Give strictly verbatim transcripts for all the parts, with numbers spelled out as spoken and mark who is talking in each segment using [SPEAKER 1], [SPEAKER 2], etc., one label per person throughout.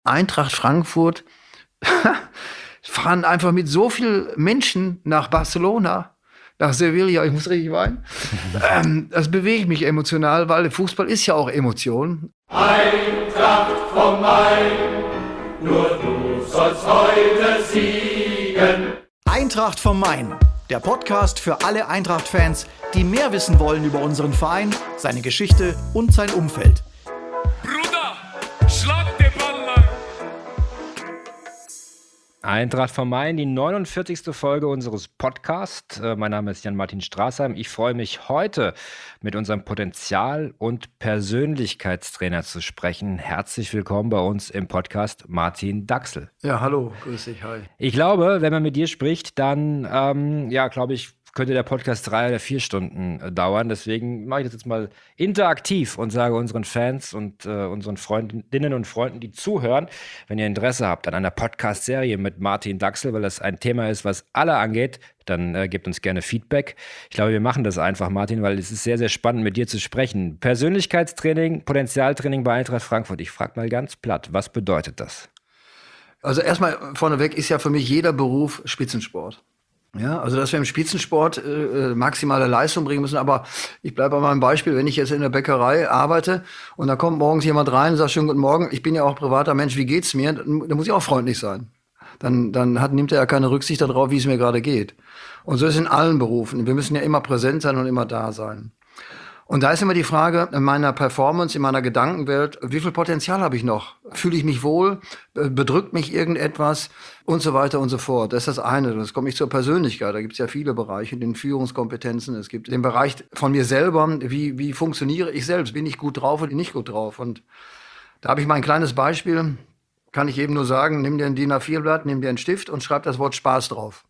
[SPEAKER 1] Eintracht Frankfurt fahren einfach mit so vielen Menschen nach Barcelona, nach Sevilla, ich muss richtig weinen. ähm, das bewegt mich emotional, weil Fußball ist ja auch Emotion.
[SPEAKER 2] Eintracht vom Main, nur du sollst heute siegen.
[SPEAKER 3] Eintracht vom Main, der Podcast für alle Eintracht-Fans, die mehr wissen wollen über unseren Verein, seine Geschichte und sein Umfeld.
[SPEAKER 4] Bruder, schlag den Ball lang!
[SPEAKER 5] Eintracht vom Main, die neunundvierzigste Folge unseres Podcasts. Äh, mein Name ist Jan-Martin Straßheim. Ich freue mich heute mit unserem Potenzial- und Persönlichkeitstrainer zu sprechen. Herzlich willkommen bei uns im Podcast, Martin Daxel.
[SPEAKER 1] Ja, hallo, grüß dich, hi.
[SPEAKER 5] Ich glaube, wenn man mit dir spricht, dann, ähm, ja, glaube ich, könnte der Podcast drei oder vier Stunden äh, dauern. Deswegen mache ich das jetzt mal interaktiv und sage unseren Fans und äh, unseren Freundinnen und Freunden, die zuhören, wenn ihr Interesse habt an einer Podcast-Serie mit Martin Daxel, weil das ein Thema ist, was alle angeht, dann äh, gebt uns gerne Feedback. Ich glaube, wir machen das einfach, Martin, weil es ist sehr, sehr spannend, mit dir zu sprechen. Persönlichkeitstraining, Potenzialtraining bei Eintracht Frankfurt. Ich frage mal ganz platt, was bedeutet das?
[SPEAKER 1] Also erstmal vorneweg ist ja für mich jeder Beruf Spitzensport. Ja, also dass wir im Spitzensport äh, maximale Leistung bringen müssen. Aber ich bleibe bei meinem Beispiel, wenn ich jetzt in der Bäckerei arbeite und da kommt morgens jemand rein und sagt, schönen guten Morgen, ich bin ja auch privater Mensch, wie geht's mir? Dann, dann muss ich auch freundlich sein. Dann, dann hat, nimmt er ja keine Rücksicht darauf, wie es mir gerade geht. Und so ist es in allen Berufen. Wir müssen ja immer präsent sein und immer da sein. Und da ist immer die Frage in meiner Performance, in meiner Gedankenwelt, wie viel Potenzial habe ich noch? Fühle ich mich wohl? Bedrückt mich irgendetwas? Und so weiter und so fort. Das ist das eine. Das kommt nicht zur Persönlichkeit. Da gibt es ja viele Bereiche, den Führungskompetenzen. Es gibt den Bereich von mir selber. Wie, wie funktioniere ich selbst? Bin ich gut drauf oder nicht gut drauf? Und da habe ich mal ein kleines Beispiel. Kann ich eben nur sagen, nimm dir ein D I N A vier Blatt, nimm dir einen Stift und schreib das Wort Spaß drauf.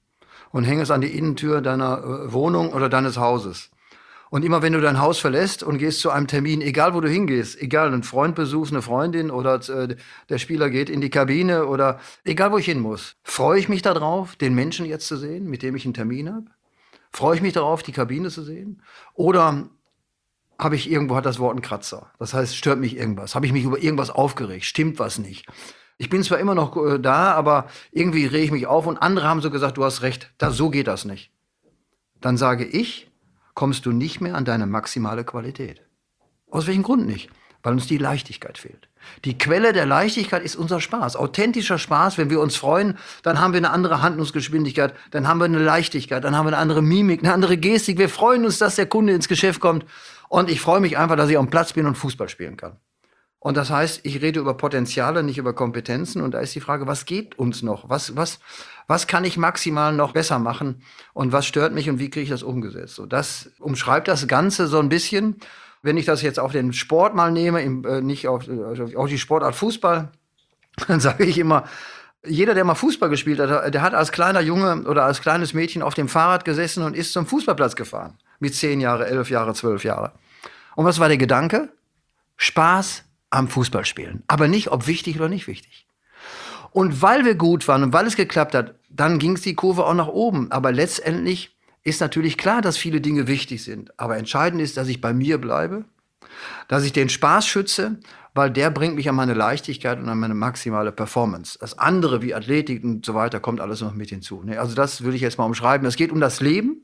[SPEAKER 1] Und häng es an die Innentür deiner äh, Wohnung oder deines Hauses. Und immer wenn du dein Haus verlässt und gehst zu einem Termin, egal wo du hingehst, egal, einen Freund besuchst, eine Freundin oder äh, der Spieler geht in die Kabine oder egal wo ich hin muss, freue ich mich darauf, den Menschen jetzt zu sehen, mit dem ich einen Termin habe? Freue ich mich darauf, die Kabine zu sehen? Oder habe ich irgendwo, hat das Wort einen Kratzer? Das heißt, stört mich irgendwas? Habe ich mich über irgendwas aufgeregt? Stimmt was nicht? Ich bin zwar immer noch äh, da, aber irgendwie rege ich mich auf und andere haben so gesagt, du hast recht, da, so geht das nicht. Dann sage ich, kommst du nicht mehr an deine maximale Qualität. Aus welchem Grund nicht? Weil uns die Leichtigkeit fehlt. Die Quelle der Leichtigkeit ist unser Spaß. Authentischer Spaß, wenn wir uns freuen, dann haben wir eine andere Handlungsgeschwindigkeit, dann haben wir eine Leichtigkeit, dann haben wir eine andere Mimik, eine andere Gestik. Wir freuen uns, dass der Kunde ins Geschäft kommt und ich freue mich einfach, dass ich am Platz bin und Fußball spielen kann. Und das heißt, ich rede über Potenziale, nicht über Kompetenzen. Und da ist die Frage, was geht uns noch? Was, was, was kann ich maximal noch besser machen? Und was stört mich und wie kriege ich das umgesetzt? So, das umschreibt das Ganze so ein bisschen. Wenn ich das jetzt auf den Sport mal nehme, im, äh, nicht auf, äh, auf die Sportart Fußball, dann sage ich immer, jeder, der mal Fußball gespielt hat, der hat als kleiner Junge oder als kleines Mädchen auf dem Fahrrad gesessen und ist zum Fußballplatz gefahren. Mit zehn Jahre, elf Jahre, zwölf Jahre. Und was war der Gedanke? Spaß am Fußballspielen. Aber nicht, ob wichtig oder nicht wichtig. Und weil wir gut waren und weil es geklappt hat, dann ging es die Kurve auch nach oben. Aber letztendlich ist natürlich klar, dass viele Dinge wichtig sind. Aber entscheidend ist, dass ich bei mir bleibe, dass ich den Spaß schütze, weil der bringt mich an meine Leichtigkeit und an meine maximale Performance. Das andere wie Athletik und so weiter kommt alles noch mit hinzu. Also das würde ich jetzt mal umschreiben. Es geht um das Leben.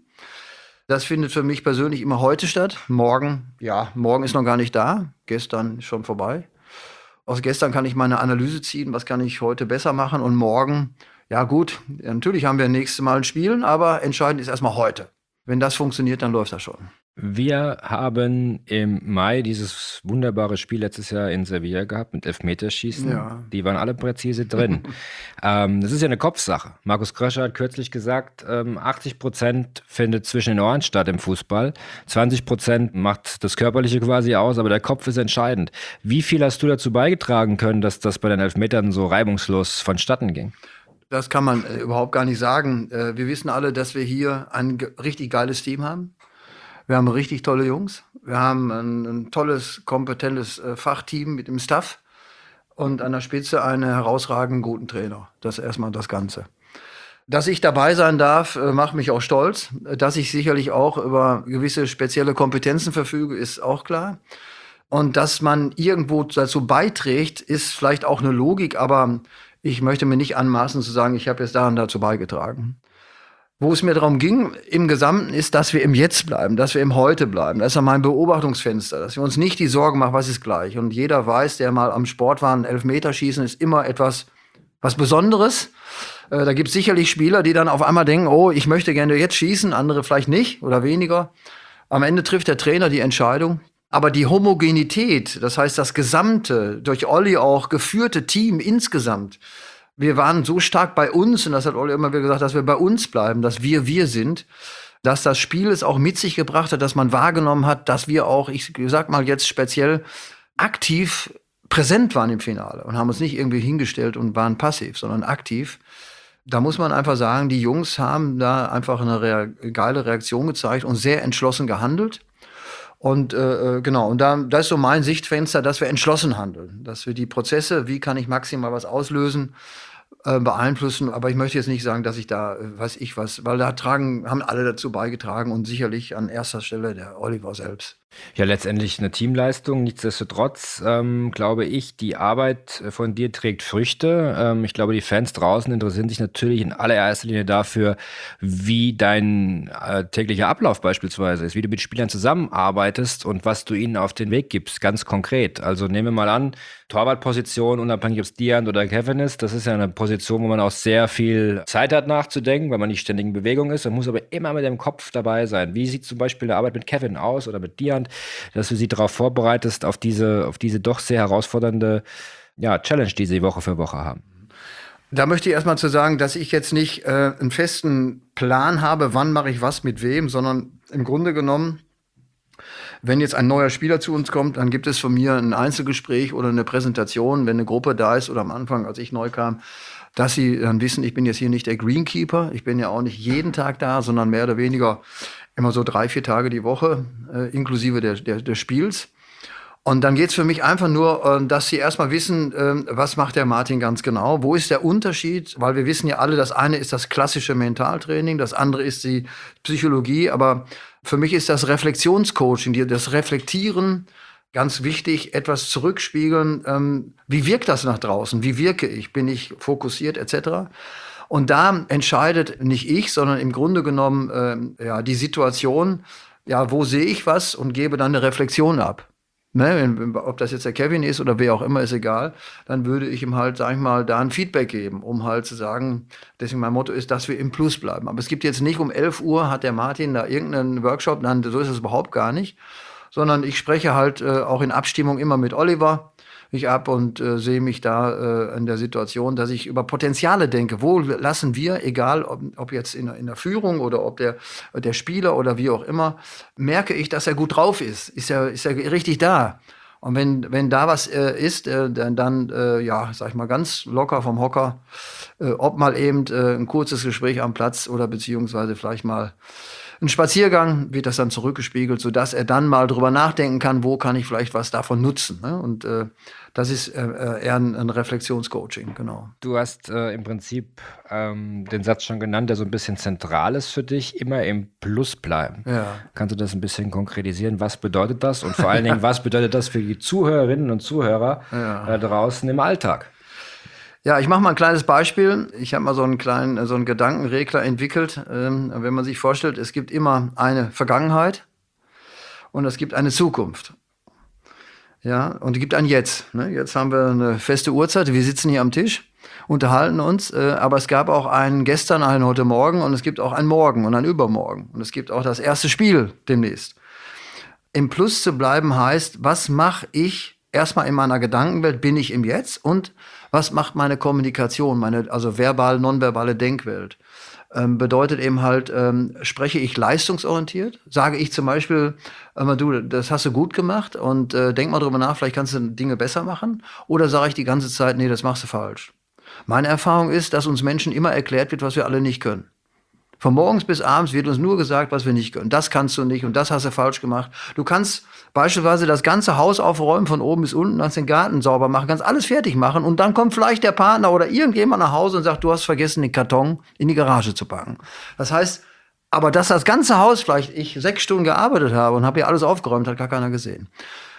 [SPEAKER 1] Das findet für mich persönlich immer heute statt. Morgen, ja, morgen ist noch gar nicht da. Gestern ist schon vorbei. Aus gestern kann ich meine Analyse ziehen, was kann ich heute besser machen. Und morgen, ja gut, natürlich haben wir nächstes Mal ein Spiel, aber entscheidend ist erstmal heute. Wenn das funktioniert, dann läuft das schon.
[SPEAKER 5] Wir haben im Mai dieses wunderbare Spiel letztes Jahr in Sevilla gehabt mit Elfmeterschießen.
[SPEAKER 1] Ja.
[SPEAKER 5] Die waren alle präzise drin. ähm, das ist ja eine Kopfsache. Markus Kröscher hat kürzlich gesagt, ähm, achtzig Prozent findet zwischen den Ohren statt im Fußball. zwanzig Prozent macht das Körperliche quasi aus, aber der Kopf ist entscheidend. Wie viel hast du dazu beigetragen können, dass das bei den Elfmetern so reibungslos vonstatten ging?
[SPEAKER 1] Das kann man äh, überhaupt gar nicht sagen. Äh, wir wissen alle, dass wir hier ein ge- richtig geiles Team haben. Wir haben richtig tolle Jungs. Wir haben ein, ein tolles, kompetentes äh, Fachteam mit dem Staff und an der Spitze einen herausragenden guten Trainer. Das ist erstmal das Ganze. Dass ich dabei sein darf, äh, macht mich auch stolz. Dass ich sicherlich auch über gewisse spezielle Kompetenzen verfüge, ist auch klar. Und dass man irgendwo dazu beiträgt, ist vielleicht auch eine Logik, aber ich möchte mir nicht anmaßen zu sagen, ich habe jetzt da und dazu beigetragen. Wo es mir darum ging, im Gesamten ist, dass wir im Jetzt bleiben, dass wir im Heute bleiben. Das ist ja mein Beobachtungsfenster, dass wir uns nicht die Sorgen machen, was ist gleich. Und jeder weiß, der mal am Sport war, ein Elfmeterschießen ist immer etwas was Besonderes. Äh, da gibt es sicherlich Spieler, die dann auf einmal denken, oh, ich möchte gerne jetzt schießen, andere vielleicht nicht oder weniger. Am Ende trifft der Trainer die Entscheidung. Aber die Homogenität, das heißt das gesamte, durch Olli auch geführte Team insgesamt, wir waren so stark bei uns, und das hat Olli immer wieder gesagt, dass wir bei uns bleiben, dass wir wir sind, dass das Spiel es auch mit sich gebracht hat, dass man wahrgenommen hat, dass wir auch, ich sag mal jetzt speziell, aktiv präsent waren im Finale und haben uns nicht irgendwie hingestellt und waren passiv, sondern aktiv. Da muss man einfach sagen, die Jungs haben da einfach eine rea- geile Reaktion gezeigt und sehr entschlossen gehandelt. Und äh, genau, und da, da ist so mein Sichtfenster, dass wir entschlossen handeln, dass wir die Prozesse, wie kann ich maximal was auslösen, äh, beeinflussen. Aber ich möchte jetzt nicht sagen, dass ich da, äh, weiß ich was, weil da tragen, haben alle dazu beigetragen und sicherlich an erster Stelle der Oliver selbst.
[SPEAKER 5] Ja, letztendlich eine Teamleistung. Nichtsdestotrotz ähm, glaube ich, die Arbeit von dir trägt Früchte. Ähm, ich glaube, die Fans draußen interessieren sich natürlich in allererster Linie dafür, wie dein äh, täglicher Ablauf beispielsweise ist, wie du mit Spielern zusammenarbeitest und was du ihnen auf den Weg gibst, ganz konkret. Also nehmen wir mal an, Torwartposition, unabhängig ob es Dian oder Kevin ist, das ist ja eine Position, wo man auch sehr viel Zeit hat nachzudenken, weil man nicht ständig in Bewegung ist. Man muss aber immer mit dem Kopf dabei sein. Wie sieht zum Beispiel die Arbeit mit Kevin aus oder mit Dian, dass du sie darauf vorbereitest, auf diese, auf diese doch sehr herausfordernde ja, Challenge, die sie Woche für Woche haben?
[SPEAKER 1] Da möchte ich erstmal zu sagen, dass ich jetzt nicht äh, einen festen Plan habe, wann mache ich was mit wem, sondern im Grunde genommen, wenn jetzt ein neuer Spieler zu uns kommt, dann gibt es von mir ein Einzelgespräch oder eine Präsentation, wenn eine Gruppe da ist oder am Anfang, als ich neu kam, dass sie dann wissen, ich bin jetzt hier nicht der Greenkeeper, ich bin ja auch nicht jeden Tag da, sondern mehr oder weniger immer so drei, vier Tage die Woche, äh, inklusive der, der, des Spiels. Und dann geht's für mich einfach nur, äh, dass sie erstmal wissen, äh, was macht der Martin ganz genau, wo ist der Unterschied, weil wir wissen ja alle, das eine ist das klassische Mentaltraining, das andere ist die Psychologie, aber für mich ist das Reflexionscoaching, das Reflektieren, ganz wichtig, etwas zurückspiegeln, ähm, wie wirkt das nach draußen, wie wirke ich, bin ich fokussiert et cetera. Und da entscheidet nicht ich, sondern im Grunde genommen ähm, ja, die Situation, ja, wo sehe ich was und gebe dann eine Reflexion ab. Ne, ob das jetzt der Kevin ist oder wer auch immer, ist egal. Dann würde ich ihm halt, sag ich mal, da ein Feedback geben, um halt zu sagen, deswegen mein Motto ist, dass wir im Plus bleiben. Aber es gibt jetzt nicht um elf Uhr hat der Martin da irgendeinen Workshop, nein, so ist es überhaupt gar nicht. Sondern ich spreche halt äh, auch in Abstimmung immer mit Oliver mich ab und äh, sehe mich da äh, in der Situation, dass ich über Potenziale denke. Wo lassen wir, egal ob, ob jetzt in, in der Führung oder ob der, der Spieler oder wie auch immer, merke ich, dass er gut drauf ist. Ist er, ist er richtig da? Und wenn, wenn da was äh, ist, äh, dann, dann äh, ja, sag ich mal, ganz locker vom Hocker, äh, ob mal eben äh, ein kurzes Gespräch am Platz oder beziehungsweise vielleicht mal ein Spaziergang, wird das dann zurückgespiegelt, sodass er dann mal drüber nachdenken kann, wo kann ich vielleicht was davon nutzen. Ne? Und äh, das ist äh, eher ein, ein Reflexionscoaching, genau.
[SPEAKER 5] Du hast äh, im Prinzip ähm, den Satz schon genannt, der so ein bisschen zentral ist für dich, immer im Plus bleiben.
[SPEAKER 1] Ja.
[SPEAKER 5] Kannst du das ein bisschen konkretisieren? Was bedeutet das? Und vor allen Dingen, was bedeutet das für die Zuhörerinnen und Zuhörer
[SPEAKER 1] Ja.
[SPEAKER 5] da draußen im Alltag?
[SPEAKER 1] Ja, ich mache mal ein kleines Beispiel. Ich habe mal so einen kleinen, so einen Gedankenregler entwickelt. Ähm, wenn man sich vorstellt, es gibt immer eine Vergangenheit und es gibt eine Zukunft. Ja, und es gibt ein Jetzt. Ne? Jetzt haben wir eine feste Uhrzeit. Wir sitzen hier am Tisch, unterhalten uns. Äh, aber es gab auch einen gestern, einen heute Morgen und es gibt auch ein Morgen und ein Übermorgen. Und es gibt auch das erste Spiel demnächst. Im Plus zu bleiben heißt, was mache ich erstmal in meiner Gedankenwelt, bin ich im Jetzt und was macht meine Kommunikation, meine also verbal, nonverbale Denkwelt? Ähm, bedeutet eben halt, ähm, spreche ich leistungsorientiert? Sage ich zum Beispiel, äh, du, das hast du gut gemacht und äh, denk mal drüber nach, vielleicht kannst du Dinge besser machen? Oder sage ich die ganze Zeit, nee, das machst du falsch? Meine Erfahrung ist, dass uns Menschen immer erklärt wird, was wir alle nicht können. Von morgens bis abends wird uns nur gesagt, was wir nicht können. Das kannst du nicht und das hast du falsch gemacht. Du kannst beispielsweise das ganze Haus aufräumen, von oben bis unten, kannst den Garten sauber machen, kannst alles fertig machen und dann kommt vielleicht der Partner oder irgendjemand nach Hause und sagt, du hast vergessen, den Karton in die Garage zu packen. Das heißt, aber dass das ganze Haus vielleicht ich sechs Stunden gearbeitet habe und habe hier alles aufgeräumt, hat gar keiner gesehen.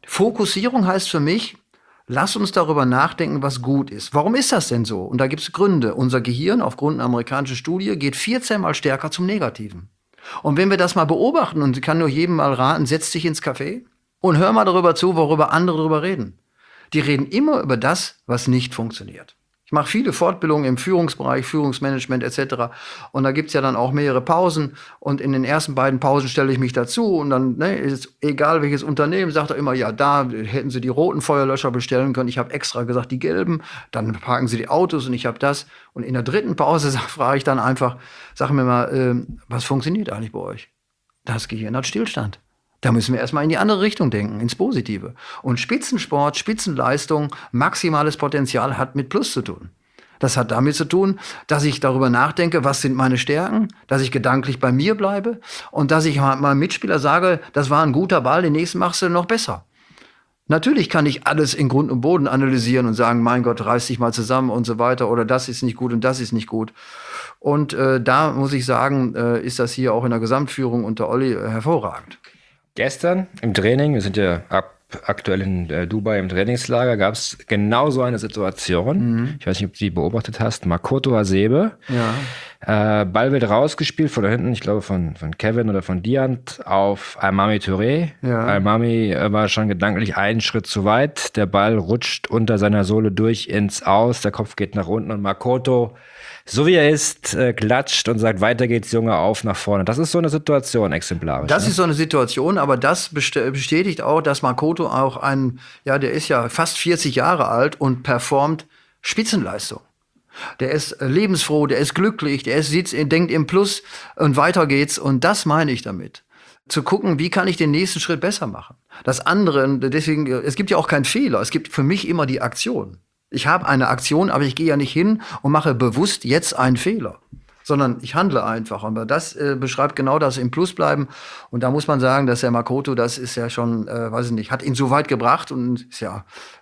[SPEAKER 1] Fokussierung heißt für mich, lass uns darüber nachdenken, was gut ist. Warum ist das denn so? Und da gibt es Gründe. Unser Gehirn, aufgrund einer amerikanischen Studie, geht vierzehn Mal stärker zum Negativen. Und wenn wir das mal beobachten, und ich kann nur jedem mal raten, setz dich ins Café und hör mal darüber zu, worüber andere darüber reden. Die reden immer über das, was nicht funktioniert. Ich mache viele Fortbildungen im Führungsbereich, Führungsmanagement et cetera. Und da gibt's ja dann auch mehrere Pausen. Und in den ersten beiden Pausen stelle ich mich dazu. Und dann, ne, ist egal welches Unternehmen, sagt er immer, ja, da hätten Sie die roten Feuerlöscher bestellen können. Ich habe extra gesagt, die gelben. Dann parken Sie die Autos und ich habe das. Und in der dritten Pause frage ich dann einfach, sag mir mal, äh, was funktioniert eigentlich bei euch? Das Gehirn hat Stillstand. Da müssen wir erstmal in die andere Richtung denken, ins Positive. Und Spitzensport, Spitzenleistung, maximales Potenzial hat mit Plus zu tun. Das hat damit zu tun, dass ich darüber nachdenke, was sind meine Stärken, dass ich gedanklich bei mir bleibe und dass ich meinem Mitspieler sage, das war ein guter Ball, den nächsten machst du noch besser. Natürlich kann ich alles in Grund und Boden analysieren und sagen, mein Gott, reiß dich mal zusammen und so weiter oder das ist nicht gut und das ist nicht gut. Und äh, da muss ich sagen, äh, ist das hier auch in der Gesamtführung unter Olli äh, hervorragend.
[SPEAKER 5] Gestern im Training, wir sind ja ab, aktuell in äh, Dubai im Trainingslager, gab es genau so eine Situation. Mhm. Ich weiß nicht, ob du die beobachtet hast. Makoto Hasebe. Ja. Äh, Ball wird rausgespielt von da hinten, ich glaube von, von Kevin oder von Diant auf Aimami Touré. Ja. Aimami äh, war schon gedanklich einen Schritt zu weit. Der Ball rutscht unter seiner Sohle durch ins Aus. Der Kopf geht nach unten und Makoto, so wie er ist, äh, klatscht und sagt, weiter geht's, Junge, auf nach vorne. Das ist so eine Situation exemplarisch.
[SPEAKER 1] Das
[SPEAKER 5] ne?
[SPEAKER 1] ist so eine Situation, aber das bestätigt auch, dass Makoto auch ein, ja, der ist ja fast vierzig Jahre alt und performt Spitzenleistung. Der ist lebensfroh, der ist glücklich, der ist, sitzt, denkt im Plus und weiter geht's. Und das meine ich damit. Zu gucken, wie kann ich den nächsten Schritt besser machen. Das andere, deswegen, es gibt ja auch keinen Fehler. Es gibt für mich immer die Aktion. Ich habe eine Aktion, aber ich gehe ja nicht hin und mache bewusst jetzt einen Fehler, sondern ich handle einfach. Und das äh, beschreibt genau das im Plus bleiben. Und da muss man sagen, dass der Makoto, das ist ja schon, äh, weiß ich nicht, hat ihn so weit gebracht und ist ja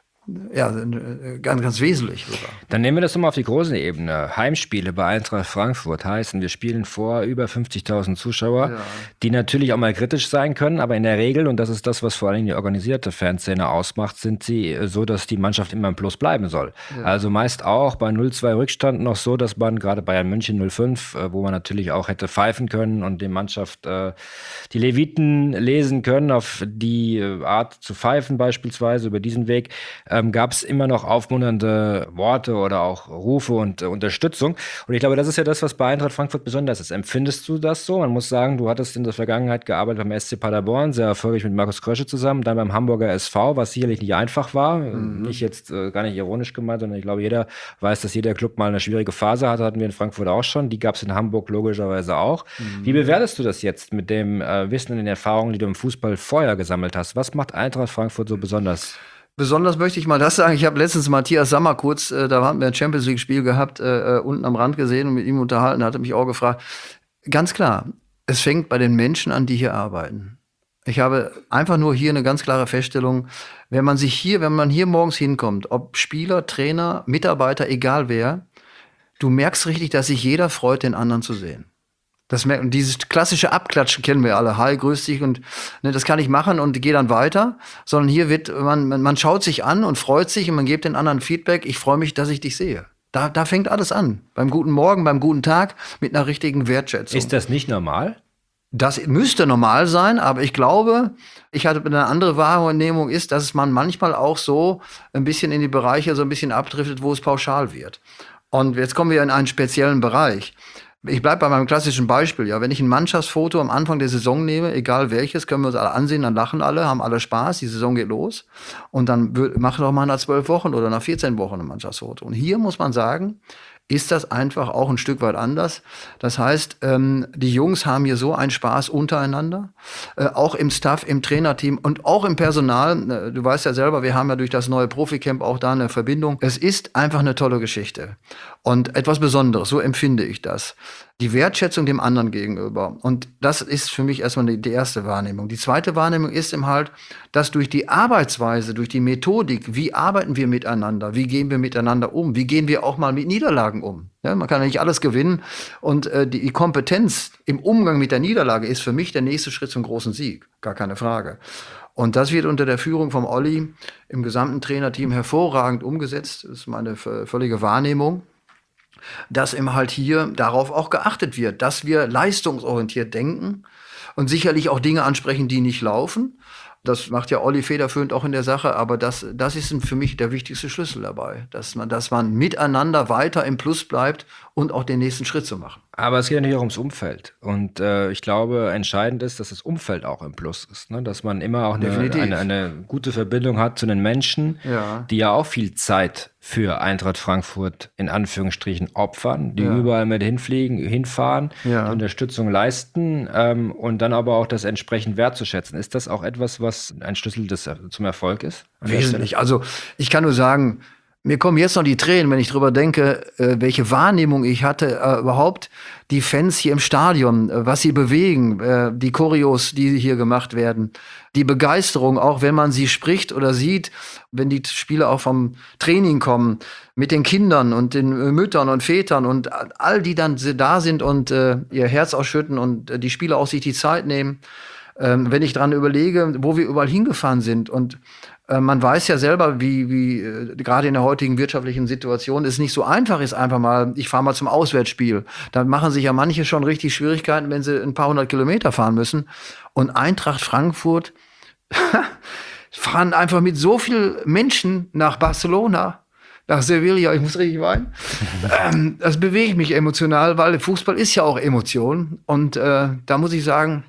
[SPEAKER 1] Ja, ganz, ganz wesentlich sogar.
[SPEAKER 5] Dann nehmen wir das nochmal auf die große Ebene. Heimspiele bei Eintracht Frankfurt heißen, wir spielen vor über fünfzigtausend Zuschauer, ja, die natürlich auch mal kritisch sein können, aber in der Regel, und das ist das, was vor allem die organisierte Fanszene ausmacht, sind sie so, dass die Mannschaft immer im Plus bleiben soll. Ja. Also meist auch bei null zwei Rückstand noch so, dass man gerade Bayern München null fünf, wo man natürlich auch hätte pfeifen können und die Mannschaft äh, die Leviten lesen können, auf die Art zu pfeifen beispielsweise über diesen Weg, Ähm, gab es immer noch aufmunternde Worte oder auch Rufe und äh, Unterstützung. Und ich glaube, das ist ja das, was bei Eintracht Frankfurt besonders ist. Empfindest du das so? Man muss sagen, du hattest in der Vergangenheit gearbeitet beim S C Paderborn, sehr erfolgreich mit Markus Krösche zusammen, dann beim Hamburger S V, was sicherlich nicht einfach war. Mhm. Nicht jetzt äh, gar nicht ironisch gemeint, sondern ich glaube, jeder weiß, dass jeder Club mal eine schwierige Phase hatte, hatten wir in Frankfurt auch schon. Die gab es in Hamburg logischerweise auch. Mhm. Wie bewertest du das jetzt mit dem äh, Wissen und den Erfahrungen, die du im Fußball vorher gesammelt hast? Was macht Eintracht Frankfurt so besonders?
[SPEAKER 1] Besonders möchte ich mal das sagen, ich habe letztens Matthias Sammer kurz, äh, da haben wir ein Champions-League-Spiel gehabt, äh, unten am Rand gesehen und mit ihm unterhalten, hat er mich auch gefragt. Ganz klar, es fängt bei den Menschen an, die hier arbeiten. Ich habe einfach nur hier eine ganz klare Feststellung, wenn man sich hier, wenn man hier morgens hinkommt, ob Spieler, Trainer, Mitarbeiter, egal wer, du merkst richtig, dass sich jeder freut, den anderen zu sehen. Das, dieses klassische Abklatschen kennen wir alle. Hi, grüß dich und ne, das kann ich machen und gehe dann weiter. Sondern hier wird man, man, man schaut sich an und freut sich und man gibt den anderen Feedback. Ich freue mich, dass ich dich sehe. Da, da fängt alles an. Beim guten Morgen, beim guten Tag mit einer richtigen Wertschätzung.
[SPEAKER 5] Ist das nicht normal?
[SPEAKER 1] Das müsste normal sein, aber ich glaube, ich hatte eine andere Wahrnehmung ist, dass man manchmal auch so ein bisschen in die Bereiche so ein bisschen abdriftet, wo es pauschal wird. Und jetzt kommen wir in einen speziellen Bereich. Ich bleibe bei meinem klassischen Beispiel. Ja, wenn ich ein Mannschaftsfoto am Anfang der Saison nehme, egal welches, können wir uns alle ansehen, dann lachen alle, haben alle Spaß, die Saison geht los. Und dann mach doch mal nach zwölf Wochen oder nach vierzehn Wochen ein Mannschaftsfoto. Und hier muss man sagen, ist das einfach auch ein Stück weit anders. Das heißt, ähm, die Jungs haben hier so einen Spaß untereinander, äh, auch im Staff, im Trainerteam und auch im Personal. Äh, du weißt ja selber, wir haben ja durch das neue Profi-Camp auch da eine Verbindung. Es ist einfach eine tolle Geschichte und etwas Besonderes, so empfinde ich das. Die Wertschätzung dem anderen gegenüber. Und das ist für mich erstmal die, die erste Wahrnehmung. Die zweite Wahrnehmung ist eben halt, dass durch die Arbeitsweise, durch die Methodik, wie arbeiten wir miteinander, wie gehen wir miteinander um, wie gehen wir auch mal mit Niederlagen um. Ja, man kann ja nicht alles gewinnen. Und äh, die, die Kompetenz im Umgang mit der Niederlage ist für mich der nächste Schritt zum großen Sieg. Gar keine Frage. Und das wird unter der Führung vom Olli im gesamten Trainerteam hervorragend umgesetzt. Das ist meine völlige Wahrnehmung, dass eben halt hier darauf auch geachtet wird, dass wir leistungsorientiert denken und sicherlich auch Dinge ansprechen, die nicht laufen. Das macht ja Olli federführend auch in der Sache, aber das, das ist für mich der wichtigste Schlüssel dabei, dass man, dass man miteinander weiter im Plus bleibt und auch den nächsten Schritt zu machen.
[SPEAKER 5] Aber es geht natürlich auch ums Umfeld. Und äh, ich glaube, entscheidend ist, dass das Umfeld auch im Plus ist. Ne? Dass man immer auch eine, eine, eine gute Verbindung hat zu den Menschen, ja. die ja auch viel Zeit für Eintracht Frankfurt in Anführungsstrichen opfern, die ja. überall mit hinfliegen, hinfahren, ja. die Unterstützung leisten ähm, und dann aber auch das entsprechend wertzuschätzen. Ist das auch etwas, was ein Schlüssel des, zum Erfolg ist?
[SPEAKER 1] Wesentlich. Also ich kann nur sagen, mir kommen jetzt noch die Tränen, wenn ich drüber denke, äh, welche Wahrnehmung ich hatte, äh, überhaupt die Fans hier im Stadion, äh, was sie bewegen, äh, die Choreos, die hier gemacht werden, die Begeisterung, auch wenn man sie spricht oder sieht, wenn die Spieler auch vom Training kommen, mit den Kindern und den äh, Müttern und Vätern und all die dann da sind und äh, ihr Herz ausschütten und äh, die Spieler auch sich die Zeit nehmen. Ähm, wenn ich dran überlege, wo wir überall hingefahren sind und man weiß ja selber, wie, wie äh, gerade in der heutigen wirtschaftlichen Situation es nicht so einfach ist, einfach mal, ich fahre mal zum Auswärtsspiel. Da machen sich ja manche schon richtig Schwierigkeiten, wenn sie ein paar hundert Kilometer fahren müssen. Und Eintracht Frankfurt fahren einfach mit so vielen Menschen nach Barcelona, nach Sevilla, ich muss richtig weinen. ähm, das bewegt mich emotional, weil Fußball ist ja auch Emotion. Und äh, da muss ich sagen,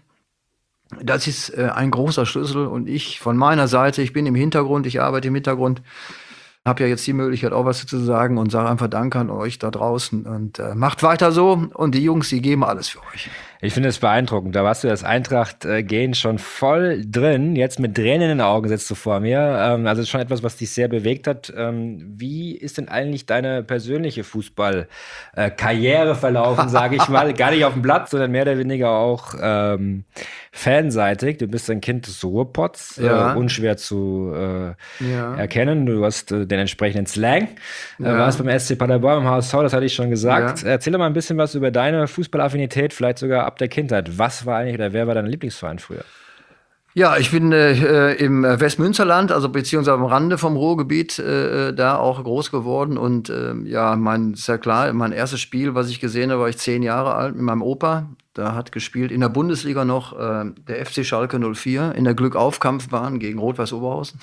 [SPEAKER 1] das ist äh, ein großer Schlüssel und ich von meiner Seite, ich bin im Hintergrund, ich arbeite im Hintergrund, habe ja jetzt die Möglichkeit auch was zu sagen und sage einfach Danke an euch da draußen und äh, macht weiter so und die Jungs, die geben alles für euch.
[SPEAKER 5] Ich finde es beeindruckend. Da warst du das Eintracht-Gehen schon voll drin. Jetzt mit Tränen in den Augen sitzt du vor mir. Ähm, also schon etwas, was dich sehr bewegt hat. Ähm, wie ist denn eigentlich deine persönliche Fußball-Karriere äh, verlaufen, sage ich mal? Gar nicht auf dem Platz, sondern mehr oder weniger auch ähm, fanseitig. Du bist ein Kind des Ruhrpots, ja. äh, unschwer zu äh, ja. erkennen. Du hast äh, den entsprechenden Slang. Ja. Äh, warst beim S C Paderborn, im H S V, das hatte ich schon gesagt. Ja. Erzähl doch mal ein bisschen was über deine Fußballaffinität, vielleicht sogar ab der Kindheit. Was war eigentlich oder wer war dein Lieblingsverein früher?
[SPEAKER 1] Ja, ich bin äh, im Westmünsterland, also beziehungsweise am Rande vom Ruhrgebiet, äh, da auch groß geworden. Und äh, ja, mein, ist ja klar, mein erstes Spiel, was ich gesehen habe, war ich zehn Jahre alt mit meinem Opa. Da hat gespielt in der Bundesliga noch äh, der F C Schalke null vier in der Glückaufkampfbahn gegen Rot-Weiß Oberhausen.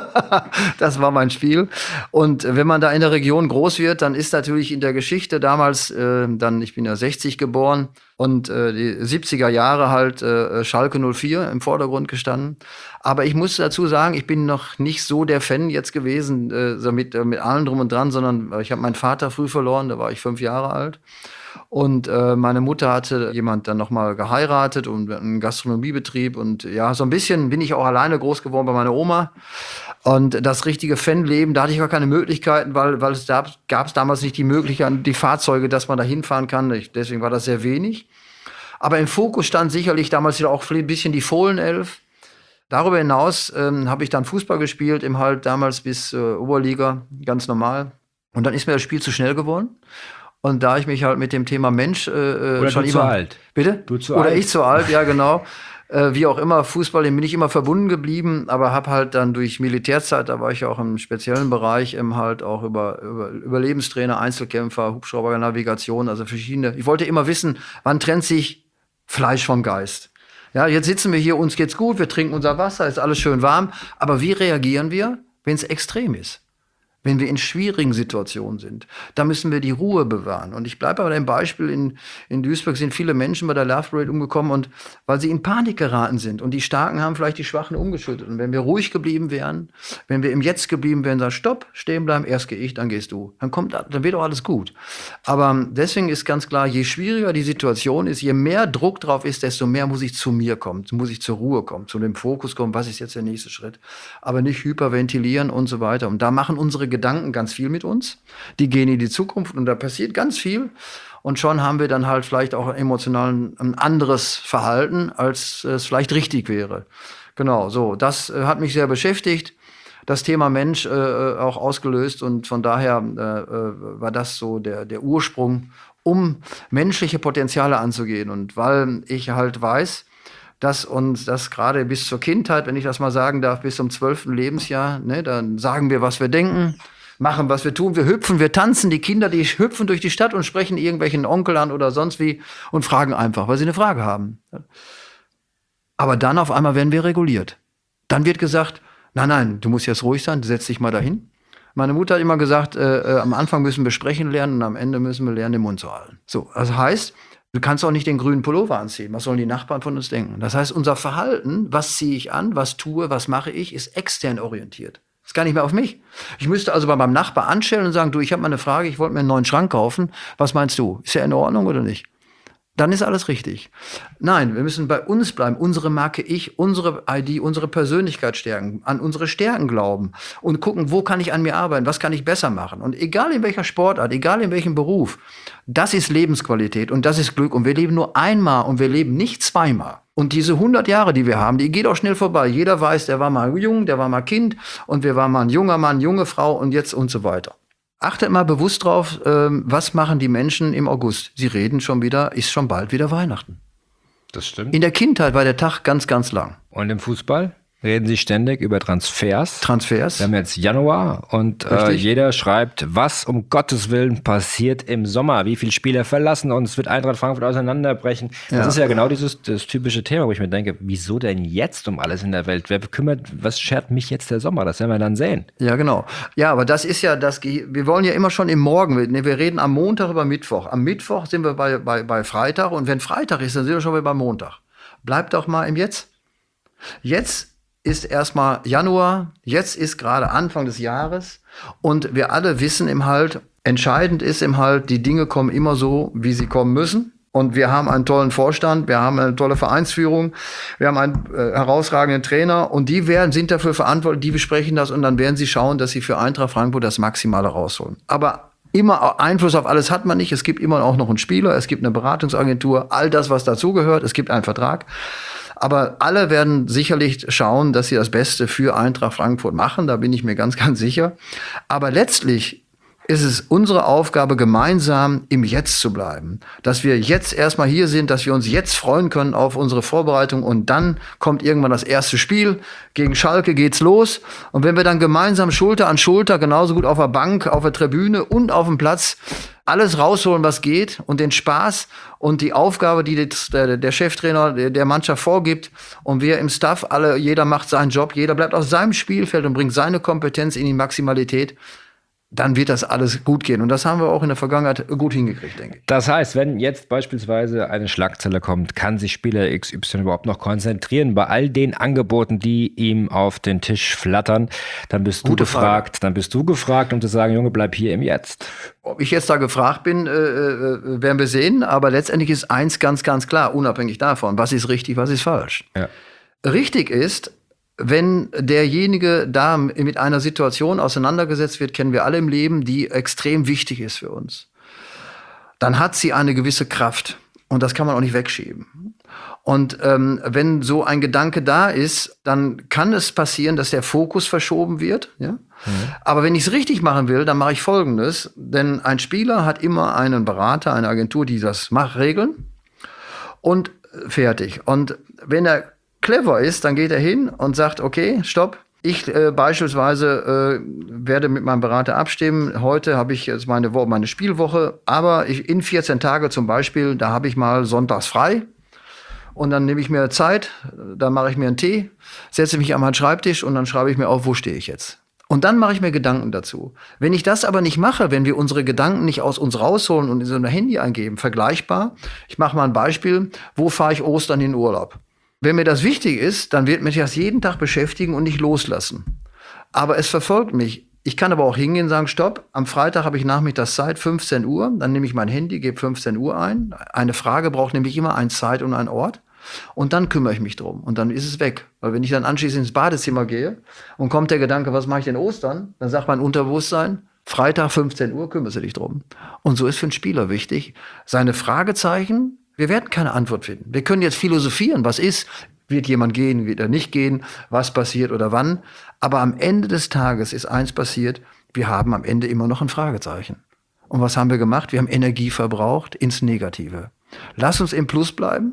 [SPEAKER 1] Das war mein Spiel. Und wenn man da in der Region groß wird, dann ist natürlich in der Geschichte damals, äh, dann ich bin ja sechzig geboren und äh, die siebziger Jahre halt äh, Schalke null vier im Vordergrund gestanden. Aber ich muss dazu sagen, ich bin noch nicht so der Fan jetzt gewesen, äh, so mit, äh, mit allem drum und dran, sondern ich habe meinen Vater früh verloren, da war ich fünf Jahre alt. Und äh, meine Mutter hatte jemand dann nochmal geheiratet und einen Gastronomiebetrieb. Und ja, so ein bisschen bin ich auch alleine groß geworden bei meiner Oma. Und das richtige Fanleben, da hatte ich gar keine Möglichkeiten, weil, weil es da gab es damals nicht die Möglichkeit, die Fahrzeuge, dass man da hinfahren kann. Ich, deswegen war das sehr wenig. Aber im Fokus stand sicherlich damals wieder auch ein bisschen die Fohlenelf. Darüber hinaus ähm, habe ich dann Fußball gespielt, im halt damals bis äh, Oberliga, ganz normal. Und dann ist mir das Spiel zu schnell geworden. Und da ich mich halt mit dem Thema Mensch äh,
[SPEAKER 5] Oder
[SPEAKER 1] schon
[SPEAKER 5] du
[SPEAKER 1] immer,
[SPEAKER 5] zu alt.
[SPEAKER 1] Bitte?
[SPEAKER 5] Du zu
[SPEAKER 1] Oder
[SPEAKER 5] alt.
[SPEAKER 1] ich zu alt, ja genau. äh, wie auch immer, Fußball, dem bin ich immer verbunden geblieben, aber habe halt dann durch Militärzeit, da war ich auch im speziellen Bereich, ähm, halt auch über, über Überlebenstrainer, Einzelkämpfer, Hubschrauber, Navigation, also verschiedene. Ich wollte immer wissen, wann trennt sich Fleisch vom Geist? Ja, jetzt sitzen wir hier, uns geht's gut, wir trinken unser Wasser, ist alles schön warm, aber wie reagieren wir, wenn es extrem ist? Wenn wir in schwierigen Situationen sind, da müssen wir die Ruhe bewahren. Und ich bleibe bei dem Beispiel, in, in Duisburg sind viele Menschen bei der Love Parade umgekommen, und weil sie in Panik geraten sind. Und die Starken haben vielleicht die Schwachen umgeschüttet. Und wenn wir ruhig geblieben wären, wenn wir im Jetzt geblieben wären, sagen, stopp, stehen bleiben, erst gehe ich, dann gehst du. Dann kommt, dann wird auch alles gut. Aber deswegen ist ganz klar, je schwieriger die Situation ist, je mehr Druck drauf ist, desto mehr muss ich zu mir kommen, muss ich zur Ruhe kommen, zu dem Fokus kommen, was ist jetzt der nächste Schritt. Aber nicht hyperventilieren und so weiter. Und da machen unsere Gedanken ganz viel mit uns. Die gehen in die Zukunft und da passiert ganz viel. Und schon haben wir dann halt vielleicht auch emotional ein anderes Verhalten, als es vielleicht richtig wäre. Genau, so. Das äh, hat mich sehr beschäftigt. Das Thema Mensch äh, auch ausgelöst. Und von daher äh, war das so der, der Ursprung, um menschliche Potenziale anzugehen. Und weil ich halt weiß, dass uns das gerade bis zur Kindheit, wenn ich das mal sagen darf, bis zum zwölften Lebensjahr, ne, dann sagen wir, was wir denken, machen, was wir tun, wir hüpfen, wir tanzen, die Kinder, die hüpfen durch die Stadt und sprechen irgendwelchen Onkel an oder sonst wie und fragen einfach, weil sie eine Frage haben. Aber dann auf einmal werden wir reguliert. Dann wird gesagt, nein, nein, du musst jetzt ruhig sein, setz dich mal dahin. Meine Mutter hat immer gesagt, äh, äh, am Anfang müssen wir sprechen lernen und am Ende müssen wir lernen, den Mund zu halten. So, das heißt, du kannst auch nicht den grünen Pullover anziehen. Was sollen die Nachbarn von uns denken? Das heißt, unser Verhalten, was ziehe ich an, was tue, was mache ich, ist extern orientiert. Das ist gar nicht mehr auf mich. Ich müsste also bei meinem Nachbar anstellen und sagen, du, ich habe mal eine Frage, ich wollte mir einen neuen Schrank kaufen. Was meinst du? Ist ja in Ordnung oder nicht? Dann ist alles richtig. Nein, wir müssen bei uns bleiben, unsere Marke Ich, unsere I D, unsere Persönlichkeit stärken, an unsere Stärken glauben und gucken, wo kann ich an mir arbeiten, was kann ich besser machen. Und egal in welcher Sportart, egal in welchem Beruf, das ist Lebensqualität und das ist Glück. Und wir leben nur einmal und wir leben nicht zweimal. Und diese hundert Jahre, die wir haben, die geht auch schnell vorbei. Jeder weiß, der war mal jung, der war mal Kind und wir waren mal ein junger Mann, junge Frau und jetzt und so weiter. Achtet mal bewusst drauf, ähm, was machen die Menschen im August? Sie reden schon wieder, ist schon bald wieder Weihnachten.
[SPEAKER 5] Das stimmt.
[SPEAKER 1] In der Kindheit war der Tag ganz, ganz lang.
[SPEAKER 5] Und im Fußball reden sie ständig über Transfers.
[SPEAKER 1] Transfers.
[SPEAKER 5] Wir haben jetzt Januar und äh, jeder schreibt, was um Gottes Willen passiert im Sommer. Wie viele Spieler verlassen uns, wird Eintracht Frankfurt auseinanderbrechen. Das
[SPEAKER 1] Ja.
[SPEAKER 5] ist ja genau dieses das typische Thema, wo ich mir denke, wieso denn jetzt um alles in der Welt? Wer bekümmert, was schert mich jetzt der Sommer? Das werden wir dann sehen.
[SPEAKER 1] Ja, genau. Ja, aber das ist ja das, Ge- wir wollen ja immer schon im Morgen, wir, wir reden am Montag über Mittwoch. Am Mittwoch sind wir bei, bei, bei Freitag und wenn Freitag ist, dann sind wir schon wieder beim Montag. Bleibt doch mal im Jetzt. Jetzt ist erstmal Januar, jetzt ist gerade Anfang des Jahres und wir alle wissen im Halt, entscheidend ist im Halt, die Dinge kommen immer so, wie sie kommen müssen. Und wir haben einen tollen Vorstand, wir haben eine tolle Vereinsführung, wir haben einen äh, herausragenden Trainer und die werden, sind dafür verantwortlich, die besprechen das und dann werden sie schauen, dass sie für Eintracht Frankfurt das Maximale rausholen. Aber immer Einfluss auf alles hat man nicht. Es gibt immer auch noch einen Spieler, es gibt eine Beratungsagentur, all das, was dazugehört, es gibt einen Vertrag. Aber alle werden sicherlich schauen, dass sie das Beste für Eintracht Frankfurt machen. Da bin ich mir ganz, ganz sicher. Aber letztlich ist es unsere Aufgabe, gemeinsam im Jetzt zu bleiben. Dass wir jetzt erstmal hier sind, dass wir uns jetzt freuen können auf unsere Vorbereitung und dann kommt irgendwann das erste Spiel. Gegen Schalke geht's los. Und wenn wir dann gemeinsam Schulter an Schulter, genauso gut auf der Bank, auf der Tribüne und auf dem Platz, alles rausholen, was geht und den Spaß und die Aufgabe, die jetzt der, der Cheftrainer der, der Mannschaft vorgibt und wir im Staff, alle, jeder macht seinen Job, jeder bleibt auf seinem Spielfeld und bringt seine Kompetenz in die Maximalität, dann wird das alles gut gehen. Und das haben wir auch in der Vergangenheit gut hingekriegt, denke ich.
[SPEAKER 5] Das heißt, wenn jetzt beispielsweise eine Schlagzeile kommt, kann sich Spieler X Y überhaupt noch konzentrieren bei all den Angeboten, die ihm auf den Tisch flattern, dann bist du
[SPEAKER 1] Gute
[SPEAKER 5] gefragt,
[SPEAKER 1] Frage.
[SPEAKER 5] dann bist du gefragt, um zu sagen, Junge, bleib hier im Jetzt.
[SPEAKER 1] Ob ich jetzt da gefragt bin, äh, äh, werden wir sehen. Aber letztendlich ist eins ganz, ganz klar, unabhängig davon, was ist richtig, was ist falsch.
[SPEAKER 5] Ja.
[SPEAKER 1] Richtig ist, wenn derjenige da mit einer Situation auseinandergesetzt wird, kennen wir alle im Leben, die extrem wichtig ist für uns, dann hat sie eine gewisse Kraft. Und das kann man auch nicht wegschieben. Und ähm, wenn so ein Gedanke da ist, dann kann es passieren, dass der Fokus verschoben wird. Ja? Mhm. Aber wenn ich es richtig machen will, dann mache ich Folgendes. Denn ein Spieler hat immer einen Berater, eine Agentur, die das macht, regeln. Und fertig. Und wenn er clever ist, dann geht er hin und sagt, okay, stopp. Ich äh, beispielsweise äh, werde mit meinem Berater abstimmen. Heute habe ich jetzt meine, Wo- meine Spielwoche, aber ich, in vierzehn Tage zum Beispiel, da habe ich mal sonntags frei. Und dann nehme ich mir Zeit, dann mache ich mir einen Tee, setze mich an meinen Schreibtisch und dann schreibe ich mir auf, wo stehe ich jetzt. Und dann mache ich mir Gedanken dazu. Wenn ich das aber nicht mache, wenn wir unsere Gedanken nicht aus uns rausholen und in so ein Handy eingeben, vergleichbar. Ich mache mal ein Beispiel, wo fahre ich Ostern in Urlaub? Wenn mir das wichtig ist, dann wird mich das jeden Tag beschäftigen und nicht loslassen. Aber es verfolgt mich. Ich kann aber auch hingehen und sagen, stopp, am Freitag habe ich nachmittags Zeit, fünfzehn Uhr, dann nehme ich mein Handy, gebe fünfzehn Uhr ein. Eine Frage braucht nämlich immer eine Zeit und einen Ort. Und dann kümmere ich mich drum. Und dann ist es weg. Weil wenn ich dann anschließend ins Badezimmer gehe und kommt der Gedanke, was mache ich denn Ostern? Dann sagt mein Unterbewusstsein, Freitag fünfzehn Uhr, kümmerst du dich drum. Und so ist für einen Spieler wichtig, seine Fragezeichen, wir werden keine Antwort finden. Wir können jetzt philosophieren, was ist, wird jemand gehen, wird er nicht gehen, was passiert oder wann. Aber am Ende des Tages ist eins passiert, wir haben am Ende immer noch ein Fragezeichen. Und was haben wir gemacht? Wir haben Energie verbraucht ins Negative. Lass uns im Plus bleiben.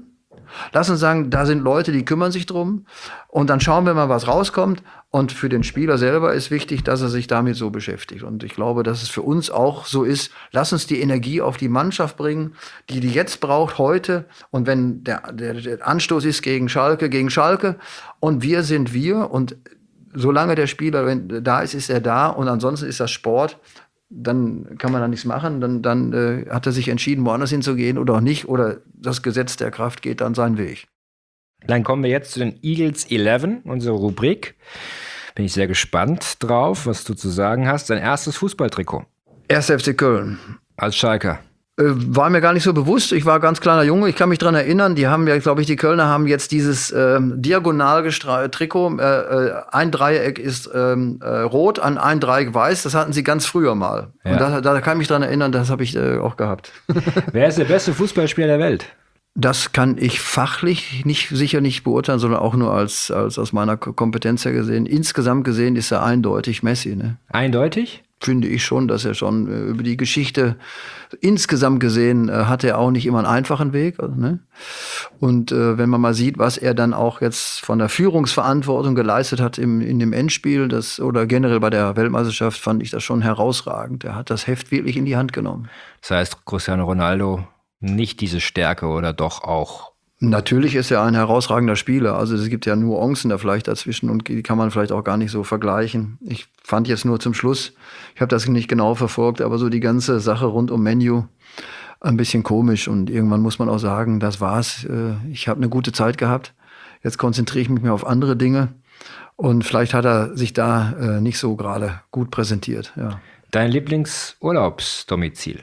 [SPEAKER 1] Lass uns sagen, da sind Leute, die kümmern sich drum. Und dann schauen wir mal, was rauskommt. Und für den Spieler selber ist wichtig, dass er sich damit so beschäftigt. Und ich glaube, dass es für uns auch so ist. Lass uns die Energie auf die Mannschaft bringen, die die jetzt braucht, heute. Und wenn der, der, der Anstoß ist gegen Schalke, gegen Schalke. Und wir sind wir. Und solange der Spieler wenn, da ist, ist er da. Und ansonsten ist das Sport. Dann kann man da nichts machen. Dann, dann äh, hat er sich entschieden, woanders hinzugehen oder auch nicht. Oder das Gesetz der Kraft geht dann seinen Weg.
[SPEAKER 5] Dann kommen wir jetzt zu den Eagles elf, unsere Rubrik. Bin ich sehr gespannt drauf, was du zu sagen hast. Dein erstes Fußballtrikot.
[SPEAKER 1] erster F C Köln.
[SPEAKER 5] Als Schalker.
[SPEAKER 1] Äh, war mir gar nicht so bewusst. Ich war ganz kleiner Junge. Ich kann mich dran erinnern. Die haben ja, glaube ich, die Kölner haben jetzt dieses äh, diagonal gestreifte Trikot. Äh, äh, ein Dreieck ist ähm, äh, rot, an ein Dreieck weiß. Das hatten sie ganz früher mal.
[SPEAKER 5] Ja.
[SPEAKER 1] Und da, da kann ich mich dran erinnern. Das habe ich äh, auch gehabt.
[SPEAKER 5] Wer ist der beste Fußballspieler der Welt?
[SPEAKER 1] Das kann ich fachlich nicht, sicher nicht beurteilen, sondern auch nur als, als aus meiner Kompetenz her gesehen. Insgesamt gesehen ist er eindeutig Messi. Ne?
[SPEAKER 5] Eindeutig?
[SPEAKER 1] Finde ich schon, dass er schon äh, über die Geschichte insgesamt gesehen äh, hat er auch nicht immer einen einfachen Weg. Also, ne? Und äh, wenn man mal sieht, was er dann auch jetzt von der Führungsverantwortung geleistet hat im, in dem Endspiel das, oder generell bei der Weltmeisterschaft, fand ich das schon herausragend. Er hat das Heft wirklich in die Hand genommen.
[SPEAKER 5] Das heißt, Cristiano Ronaldo nicht diese Stärke oder doch auch?
[SPEAKER 1] Natürlich ist er ein herausragender Spieler. Also es gibt ja Nuancen da vielleicht dazwischen und die kann man vielleicht auch gar nicht so vergleichen. Ich fand jetzt nur zum Schluss, ich habe das nicht genau verfolgt, aber so die ganze Sache rund um Menu ein bisschen komisch. Und irgendwann muss man auch sagen, das war's. Ich habe eine gute Zeit gehabt. Jetzt konzentriere ich mich mehr auf andere Dinge. Und vielleicht hat er sich da nicht so gerade gut präsentiert. Ja.
[SPEAKER 5] Dein Lieblingsurlaubsdomizil?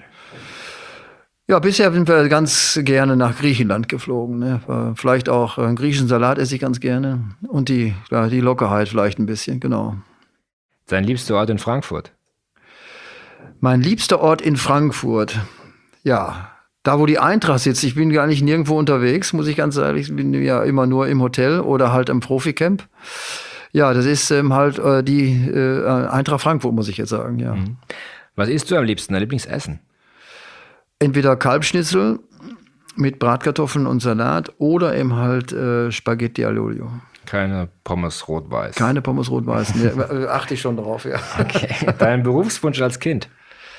[SPEAKER 1] Ja, bisher sind wir ganz gerne nach Griechenland geflogen. Ne? Vielleicht auch einen griechischen Salat esse ich ganz gerne. Und die, ja, die Lockerheit vielleicht ein bisschen, genau.
[SPEAKER 5] Dein liebster Ort in Frankfurt?
[SPEAKER 1] Mein liebster Ort in Frankfurt? Ja, da wo die Eintracht sitzt. Ich bin gar nicht nirgendwo unterwegs, muss ich ganz ehrlich sagen. Ich bin ja immer nur im Hotel oder halt im Proficamp. Ja, das ist ähm, halt äh, die äh, Eintracht Frankfurt, muss ich jetzt sagen, ja.
[SPEAKER 5] Mhm. Was isst du am liebsten, dein Lieblingsessen?
[SPEAKER 1] Entweder Kalbschnitzel mit Bratkartoffeln und Salat oder eben halt äh, Spaghetti all'olio.
[SPEAKER 5] Keine Pommes rot-weiß.
[SPEAKER 1] Keine Pommes rot-weiß, nee, achte ich schon drauf, ja.
[SPEAKER 5] Okay. Dein Berufswunsch als Kind?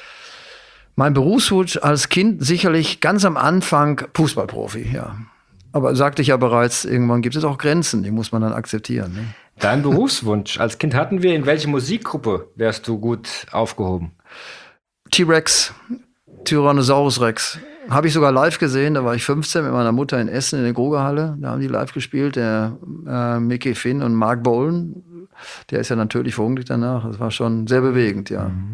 [SPEAKER 1] Mein Berufswunsch als Kind sicherlich ganz am Anfang Fußballprofi, ja. Aber sagte ich ja bereits, irgendwann gibt es auch Grenzen, die muss man dann akzeptieren. Ne?
[SPEAKER 5] Dein Berufswunsch als Kind hatten wir. In welche Musikgruppe wärst du gut aufgehoben? T-Rex.
[SPEAKER 1] Tyrannosaurus Rex. Habe ich sogar live gesehen, da war ich fünfzehn mit meiner Mutter in Essen in der Grugerhalle. Da haben die live gespielt, der äh, Mickey Finn und Mark Bolan. Der ist ja natürlich verunglückt danach. Das war schon sehr bewegend, ja.
[SPEAKER 5] Mhm.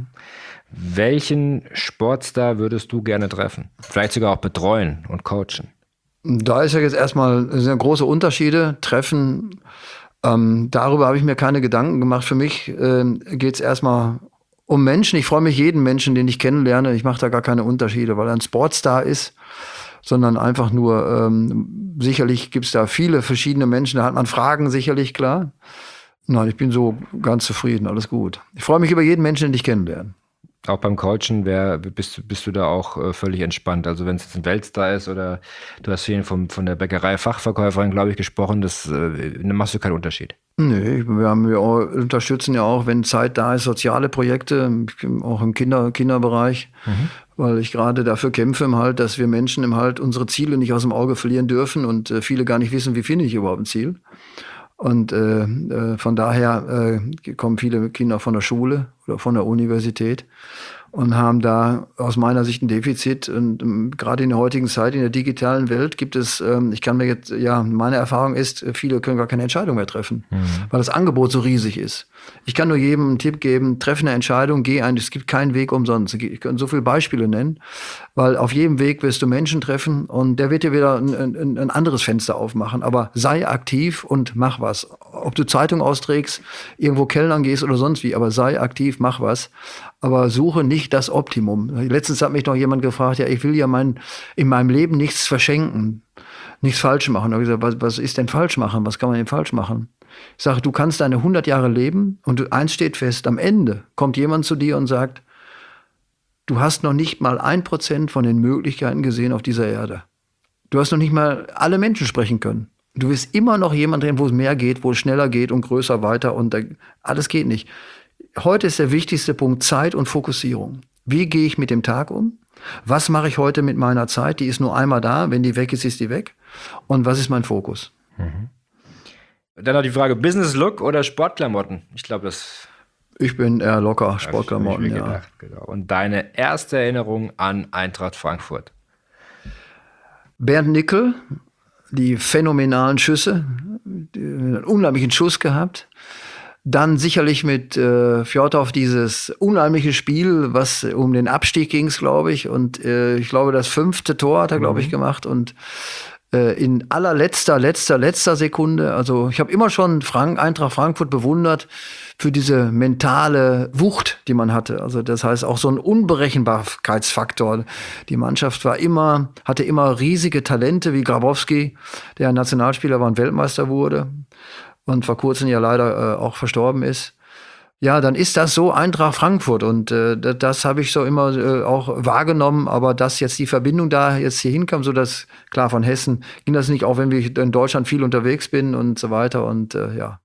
[SPEAKER 5] Welchen Sportstar würdest du gerne treffen? Vielleicht sogar auch betreuen und coachen?
[SPEAKER 1] Da ist ja jetzt erstmal sehr große Unterschiede. Treffen, ähm, darüber habe ich mir keine Gedanken gemacht. Für mich äh, geht es erstmal um Menschen. Ich freue mich jeden Menschen, den ich kennenlerne. Ich mache da gar keine Unterschiede, weil er ein Sportstar ist, sondern einfach nur, ähm, sicherlich gibt es da viele verschiedene Menschen, da hat man Fragen sicherlich, klar. Nein, ich bin so ganz zufrieden, alles gut. Ich freue mich über jeden Menschen, den ich kennenlerne.
[SPEAKER 5] Auch beim Coachen wär, bist, bist du da auch äh, völlig entspannt. Also wenn es jetzt ein Weltstar ist oder du hast vorhin vom, von der Bäckerei-Fachverkäuferin, glaube ich, gesprochen, das äh, machst du keinen Unterschied.
[SPEAKER 1] Nee, wir, haben, wir unterstützen ja auch, wenn Zeit da ist, soziale Projekte, auch im Kinder, Kinderbereich, mhm. weil ich gerade dafür kämpfe, im halt, dass wir Menschen im halt unsere Ziele nicht aus dem Auge verlieren dürfen und äh, viele gar nicht wissen, wie finde ich überhaupt ein Ziel. Und äh, äh, von daher äh, kommen viele Kinder von der Schule oder von der Universität und haben da aus meiner Sicht ein Defizit. Und ähm, gerade in der heutigen Zeit, in der digitalen Welt gibt es, ähm, ich kann mir jetzt, ja, meine Erfahrung ist, viele können gar keine Entscheidung mehr treffen, mhm. weil das Angebot so riesig ist. Ich kann nur jedem einen Tipp geben, treffe eine Entscheidung, geh ein, es gibt keinen Weg umsonst. Ich kann so viele Beispiele nennen, weil auf jedem Weg wirst du Menschen treffen und der wird dir wieder ein, ein, ein anderes Fenster aufmachen. Aber sei aktiv und mach was. Ob du Zeitung austrägst, irgendwo kellnern gehst oder sonst wie, aber sei aktiv, mach was. Aber suche nicht das Optimum. Letztens hat mich noch jemand gefragt, ja, ich will ja mein, in meinem Leben nichts verschenken, nichts falsch machen. Da habe ich gesagt, was, was ist denn falsch machen? Was kann man denn falsch machen? Ich sage, du kannst deine hundert Jahre leben und eins steht fest, am Ende kommt jemand zu dir und sagt, du hast noch nicht mal ein Prozent von den Möglichkeiten gesehen auf dieser Erde. Du hast noch nicht mal alle Menschen sprechen können. Du wirst immer noch jemand drin, wo es mehr geht, wo es schneller geht und größer weiter und da, alles geht nicht. Heute ist der wichtigste Punkt Zeit und Fokussierung. Wie gehe ich mit dem Tag um? Was mache ich heute mit meiner Zeit? Die ist nur einmal da. Wenn die weg ist, ist die weg. Und was ist mein Fokus?
[SPEAKER 5] Mhm. Dann noch die Frage, Business Look oder Sportklamotten? Ich glaube, das...
[SPEAKER 1] Ich bin eher locker, Sportklamotten,
[SPEAKER 5] hab ich mir
[SPEAKER 1] ja.
[SPEAKER 5] gedacht, genau. Und deine erste Erinnerung an Eintracht Frankfurt?
[SPEAKER 1] Bernd Nickel, die phänomenalen Schüsse, einen unheimlichen Schuss gehabt. Dann sicherlich mit äh, Fjordhoff dieses unheimliche Spiel, was um den Abstieg ging, glaube ich. Und äh, ich glaube, das fünfte Tor hat er, glaube ich, gemacht. Und äh, in allerletzter, letzter, letzter Sekunde. Also ich habe immer schon Frank, Eintracht Frankfurt bewundert für diese mentale Wucht, die man hatte. Also das heißt auch so ein Unberechenbarkeitsfaktor. Die Mannschaft war immer, hatte immer riesige Talente wie Grabowski, der Nationalspieler war und Weltmeister wurde. Und vor kurzem ja leider äh, auch verstorben ist. Ja, dann ist das so Eintracht Frankfurt und äh, das, das habe ich so immer äh, auch wahrgenommen, aber dass jetzt die Verbindung da jetzt hier hinkam, so dass, klar, von Hessen ging das nicht, auch wenn ich in Deutschland viel unterwegs bin und so weiter und äh, ja.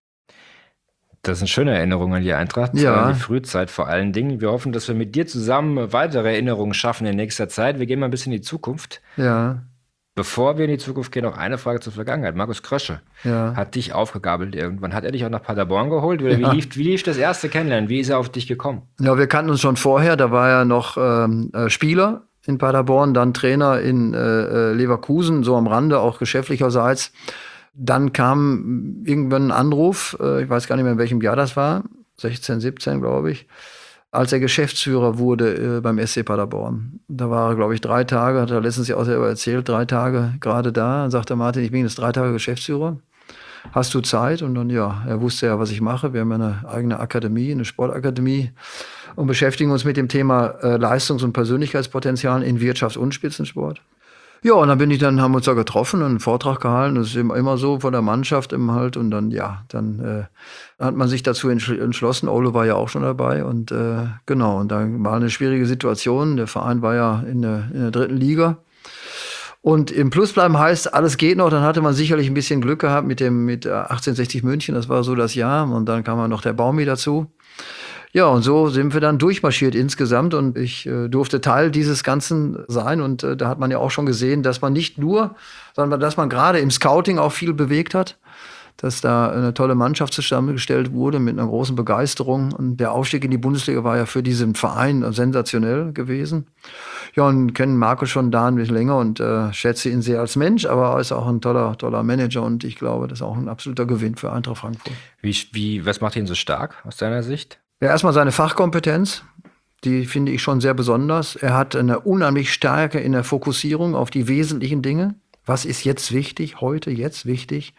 [SPEAKER 5] Das sind schöne Erinnerungen an die Eintracht,
[SPEAKER 1] ja.
[SPEAKER 5] an die Frühzeit vor allen Dingen. Wir hoffen, dass wir mit dir zusammen weitere Erinnerungen schaffen in nächster Zeit. Wir gehen mal ein bisschen in die Zukunft.
[SPEAKER 1] Ja.
[SPEAKER 5] Bevor wir in die Zukunft gehen, noch eine Frage zur Vergangenheit. Markus Krösche
[SPEAKER 1] ja.
[SPEAKER 5] hat dich aufgegabelt irgendwann. Hat er dich auch nach Paderborn geholt? Oder
[SPEAKER 1] ja.
[SPEAKER 5] wie, lief, wie lief das erste Kennenlernen? Wie ist er auf dich gekommen?
[SPEAKER 1] Ja, wir kannten uns schon vorher. Da war er noch ähm, Spieler in Paderborn, dann Trainer in äh, Leverkusen, so am Rande, auch geschäftlicherseits. Dann kam irgendwann ein Anruf, äh, ich weiß gar nicht mehr, in welchem Jahr das war, sechzehn, siebzehn, glaube ich, als er Geschäftsführer wurde äh, beim S C Paderborn. Da war er, glaube ich, drei Tage, hat er letztens ja auch selber erzählt, drei Tage gerade da. Dann sagte Martin, ich bin jetzt drei Tage Geschäftsführer. Hast du Zeit? Und dann, ja, er wusste ja, was ich mache. Wir haben ja eine eigene Akademie, eine Sportakademie und beschäftigen uns mit dem Thema äh, Leistungs- und Persönlichkeitspotenzialen in Wirtschafts- und Spitzensport. Ja, und dann bin ich dann, haben wir uns da getroffen und einen Vortrag gehalten. Das ist immer, immer so von der Mannschaft immer halt. Und dann, ja, dann äh, hat man sich dazu entschl- entschlossen. Ole war ja auch schon dabei. Und äh, genau, und dann war eine schwierige Situation. Der Verein war ja in der, in der dritten Liga. Und im Plus bleiben heißt, alles geht noch. Dann hatte man sicherlich ein bisschen Glück gehabt mit dem mit achtzehnhundertsechzig München. Das war so das Jahr. Und dann kam noch der Baumi dazu. Ja, und so sind wir dann durchmarschiert insgesamt und ich äh, durfte Teil dieses Ganzen sein und äh, da hat man ja auch schon gesehen, dass man nicht nur, sondern dass man gerade im Scouting auch viel bewegt hat, dass da eine tolle Mannschaft zusammengestellt wurde mit einer großen Begeisterung und der Aufstieg in die Bundesliga war ja für diesen Verein sensationell gewesen. Ja, und kennen Marco schon da ein bisschen länger und äh, schätze ihn sehr als Mensch, aber er ist auch ein toller, toller Manager und ich glaube, das ist auch ein absoluter Gewinn für Eintracht Frankfurt.
[SPEAKER 5] Wie, wie, was macht ihn so stark aus deiner Sicht?
[SPEAKER 1] Ja, erstmal seine Fachkompetenz, die finde ich schon sehr besonders. Er hat eine unheimlich Stärke in der Fokussierung auf die wesentlichen Dinge. Was ist jetzt wichtig, heute, jetzt wichtig?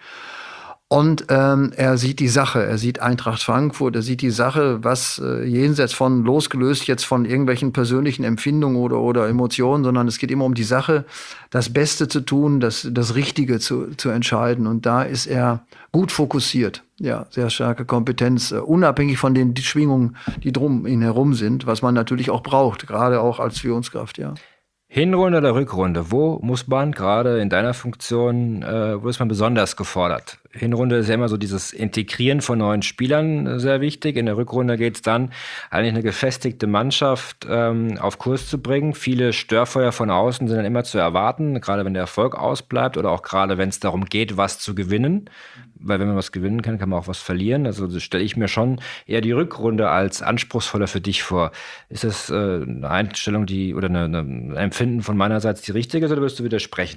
[SPEAKER 1] Und ähm, er sieht die Sache, er sieht Eintracht Frankfurt, er sieht die Sache, was äh, jenseits von, losgelöst jetzt von irgendwelchen persönlichen Empfindungen oder, oder Emotionen, sondern es geht immer um die Sache, das Beste zu tun, das, das Richtige zu, zu entscheiden. Und da ist er gut fokussiert. Ja, sehr starke Kompetenz, uh, unabhängig von den Schwingungen, die drum ihn herum sind, was man natürlich auch braucht, gerade auch als Führungskraft, ja.
[SPEAKER 5] Hinrunde oder Rückrunde? Wo muss man gerade in deiner Funktion, äh, wo ist man besonders gefordert? Hinrunde ist ja immer so dieses Integrieren von neuen Spielern äh, sehr wichtig. In der Rückrunde geht es dann, eigentlich eine gefestigte Mannschaft ähm, auf Kurs zu bringen. Viele Störfeuer von außen sind dann immer zu erwarten, gerade wenn der Erfolg ausbleibt oder auch gerade wenn es darum geht, was zu gewinnen. Weil wenn man was gewinnen kann, kann man auch was verlieren. Also das stelle ich mir schon eher die Rückrunde als anspruchsvoller für dich vor. Ist das äh, eine Einstellung, die oder eine, eine Empfinden von meinerseits die richtige ist, oder wirst du widersprechen?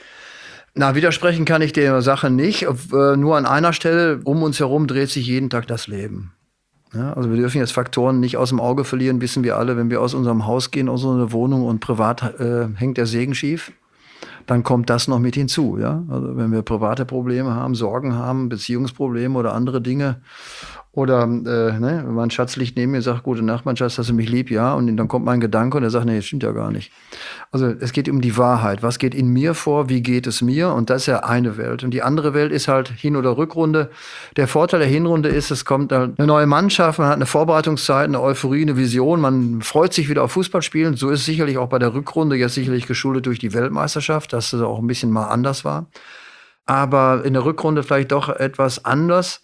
[SPEAKER 1] Na, widersprechen kann ich der Sache nicht. Äh, nur an einer Stelle, um uns herum dreht sich jeden Tag das Leben. Ja, also wir dürfen jetzt Faktoren nicht aus dem Auge verlieren, wissen wir alle. Wenn wir aus unserem Haus gehen, aus unserer Wohnung und privat äh, hängt der Segen schief, dann kommt das noch mit hinzu. Ja? Also wenn wir private Probleme haben, Sorgen haben, Beziehungsprobleme oder andere Dinge Oder äh, ne, mein Schatz liegt neben mir und sagt, gute Nacht, mein Schatz, hast du mich lieb? Ja. Und dann kommt mein Gedanke und er sagt, nee, das stimmt ja gar nicht. Also es geht um die Wahrheit. Was geht in mir vor? Wie geht es mir? Und das ist ja eine Welt. Und die andere Welt ist halt Hin- oder Rückrunde. Der Vorteil der Hinrunde ist, es kommt halt eine neue Mannschaft, man hat eine Vorbereitungszeit, eine Euphorie, eine Vision. Man freut sich wieder auf Fußballspielen. So ist es sicherlich auch bei der Rückrunde, jetzt sicherlich geschuldet durch die Weltmeisterschaft, dass es auch ein bisschen mal anders war. Aber in der Rückrunde vielleicht doch etwas anders,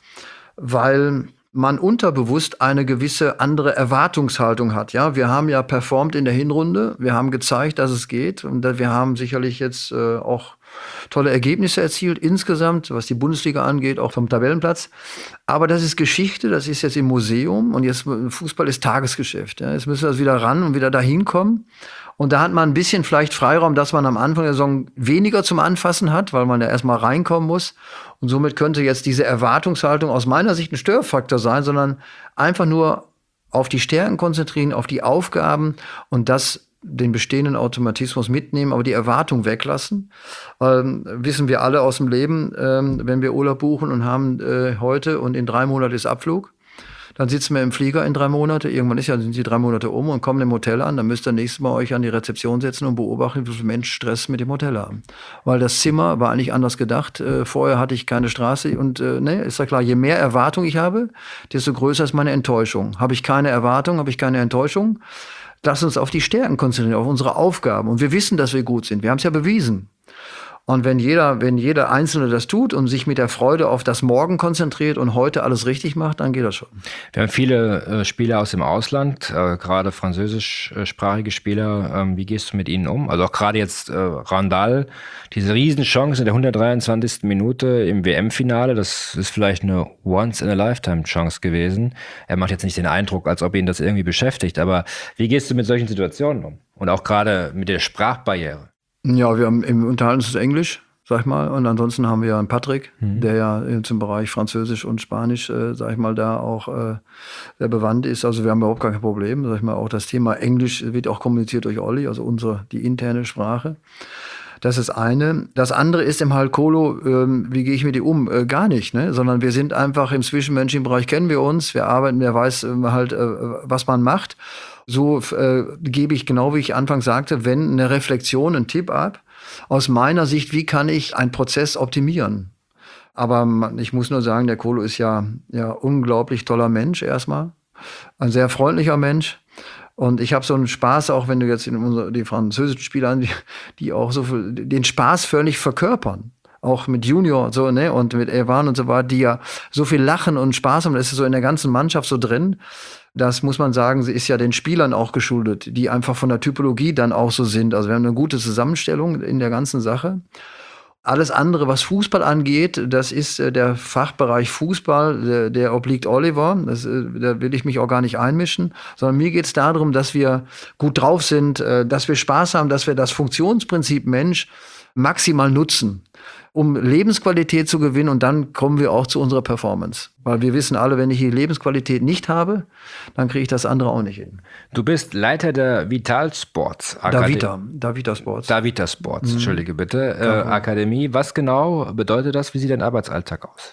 [SPEAKER 1] weil man unterbewusst eine gewisse andere Erwartungshaltung hat. Ja, wir haben ja performt in der Hinrunde, wir haben gezeigt, dass es geht und wir haben sicherlich jetzt äh, auch tolle Ergebnisse erzielt insgesamt, was die Bundesliga angeht, auch vom Tabellenplatz. Aber das ist Geschichte, das ist jetzt im Museum und jetzt Fußball ist Tagesgeschäft. Ja. Jetzt müssen wir das wieder ran und wieder dahin kommen. Und da hat man ein bisschen vielleicht Freiraum, dass man am Anfang der Saison weniger zum Anfassen hat, weil man ja erstmal reinkommen muss. Und somit könnte jetzt diese Erwartungshaltung aus meiner Sicht ein Störfaktor sein, sondern einfach nur auf die Stärken konzentrieren, auf die Aufgaben und das den bestehenden Automatismus mitnehmen, aber die Erwartung weglassen. Ähm, wissen wir alle aus dem Leben, ähm, wenn wir Urlaub buchen und haben äh, heute und in drei Monaten ist Abflug, dann sitzen wir im Flieger in drei Monate, irgendwann ist ja, sind die drei Monate um und kommen im Hotel an, dann müsst ihr nächstes Mal euch an die Rezeption setzen und beobachten, wie viele Menschen Stress mit dem Hotel haben. Weil das Zimmer war eigentlich anders gedacht. Äh, vorher hatte ich keine Straße und äh, ne, ist ja klar, je mehr Erwartung ich habe, desto größer ist meine Enttäuschung. Habe ich keine Erwartung, habe ich keine Enttäuschung, lass uns auf die Stärken konzentrieren, auf unsere Aufgaben. Und wir wissen, dass wir gut sind. Wir haben es ja bewiesen. Und wenn jeder, wenn jeder Einzelne das tut und sich mit der Freude auf das Morgen konzentriert und heute alles richtig macht, dann geht das schon.
[SPEAKER 5] Wir haben viele äh, Spieler aus dem Ausland, äh, gerade französischsprachige Spieler. Ähm, wie gehst du mit ihnen um? Also auch gerade jetzt äh, Randall, diese Riesenchance in der hundertdreiundzwanzigsten Minute im W M-Finale, das ist vielleicht eine Once-in-a-Lifetime-Chance gewesen. Er macht jetzt nicht den Eindruck, als ob ihn das irgendwie beschäftigt, aber wie gehst du mit solchen Situationen um? Und auch gerade mit der Sprachbarriere?
[SPEAKER 1] Ja, wir haben im unterhalten uns Englisch, sag ich mal, und ansonsten haben wir ja einen Patrick, mhm. der ja zum Bereich Französisch und Spanisch, äh, sag ich mal, da auch äh, sehr bewandt ist. Also wir haben überhaupt kein Problem, sag ich mal, auch das Thema Englisch wird auch kommuniziert durch Olli, also unsere, die interne Sprache. Das ist eine. Das andere ist im halt Kolo, ähm, wie gehe ich mit dir um? Äh, gar nicht, ne? Sondern wir sind einfach im zwischenmenschlichen Bereich, kennen wir uns, wir arbeiten, wer weiß äh, halt, äh, was man macht. So äh, gebe ich, genau wie ich anfangs sagte, wenn eine Reflexion, ein Tipp ab, aus meiner Sicht, wie kann ich einen Prozess optimieren? Aber man, ich muss nur sagen, der Kolo ist ja, ja unglaublich toller Mensch erstmal, ein sehr freundlicher Mensch. Und ich habe so einen Spaß, auch wenn du jetzt in unsere, die französischen Spieler, die, die auch so viel, den Spaß völlig verkörpern. Auch mit Junior und so, ne, und mit Evan und so weiter, die ja so viel lachen und Spaß haben. Das ist so in der ganzen Mannschaft so drin. Das muss man sagen, sie ist ja den Spielern auch geschuldet, die einfach von der Typologie dann auch so sind. Also wir haben eine gute Zusammenstellung in der ganzen Sache. Alles andere, was Fußball angeht, das ist äh, der Fachbereich Fußball, der, der obliegt Oliver. Das, äh, da will ich mich auch gar nicht einmischen, sondern mir geht es darum, dass wir gut drauf sind, äh, dass wir Spaß haben, dass wir das Funktionsprinzip Mensch maximal nutzen, um Lebensqualität zu gewinnen, und dann kommen wir auch zu unserer Performance. Weil wir wissen alle, wenn ich die Lebensqualität nicht habe, dann kriege ich das andere auch nicht hin.
[SPEAKER 5] Du bist Leiter der Vital Sports Akademie.
[SPEAKER 1] Davita, Davita Sports.
[SPEAKER 5] Davita Sports, mhm. Entschuldige bitte. Äh, Akademie, was genau bedeutet das? Wie sieht dein Arbeitsalltag aus?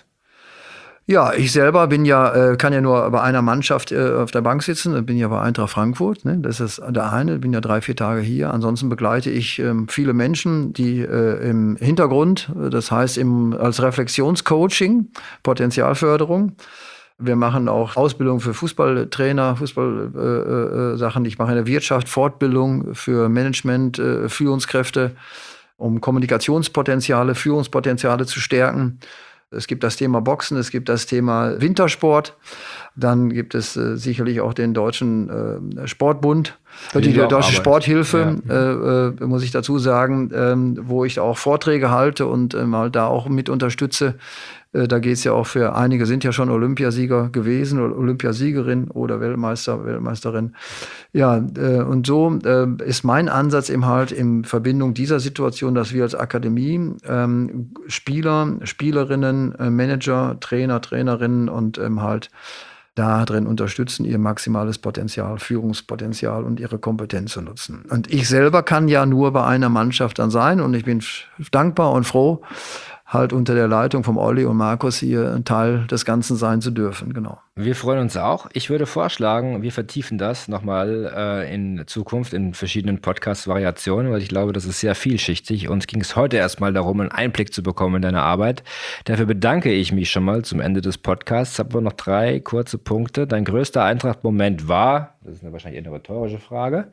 [SPEAKER 1] Ja, ich selber bin ja, äh, kann ja nur bei einer Mannschaft äh, auf der Bank sitzen. Bin ja bei Eintracht Frankfurt. Ne? Das ist der eine. Bin ja drei, vier Tage hier. Ansonsten begleite ich ähm, viele Menschen, die äh, im Hintergrund, das heißt im, als Reflexionscoaching, Potenzialförderung. Wir machen auch Ausbildung für Fußballtrainer, Fußballsachen. Äh, äh, ich mache eine Wirtschaft, Fortbildung für Management, äh, Führungskräfte, um Kommunikationspotenziale, Führungspotenziale zu stärken. Es gibt das Thema Boxen, es gibt das Thema Wintersport. Dann gibt es äh, sicherlich auch den Deutschen äh, Sportbund, die, die Deutsche Arbeit. Sporthilfe, ja. äh, äh, muss ich dazu sagen, äh, wo ich auch Vorträge halte und äh, mal da auch mit unterstütze. Äh, da geht es ja auch für einige, sind ja schon Olympiasieger gewesen oder Olympiasiegerin oder Weltmeister, Weltmeisterin. Ja, äh, und so äh, ist mein Ansatz eben halt in Verbindung dieser Situation, dass wir als Akademie ähm, Spieler, Spielerinnen, äh, Manager, Trainer, Trainerinnen und ähm, halt da drin unterstützen, ihr maximales Potenzial, Führungspotenzial und ihre Kompetenz zu nutzen. Und ich selber kann ja nur bei einer Mannschaft dann sein und ich bin dankbar und froh, halt unter der Leitung vom Olli und Markus hier ein Teil des Ganzen sein zu dürfen, genau.
[SPEAKER 5] Wir freuen uns auch. Ich würde vorschlagen, wir vertiefen das nochmal äh, in Zukunft in verschiedenen Podcast-Variationen, weil ich glaube, das ist sehr vielschichtig. Uns ging es heute erstmal darum, einen Einblick zu bekommen in deine Arbeit. Dafür bedanke ich mich schon mal zum Ende des Podcasts. Haben wir noch drei kurze Punkte. Dein größter Eintracht-Moment war, das ist eine wahrscheinlich eine rhetorische Frage.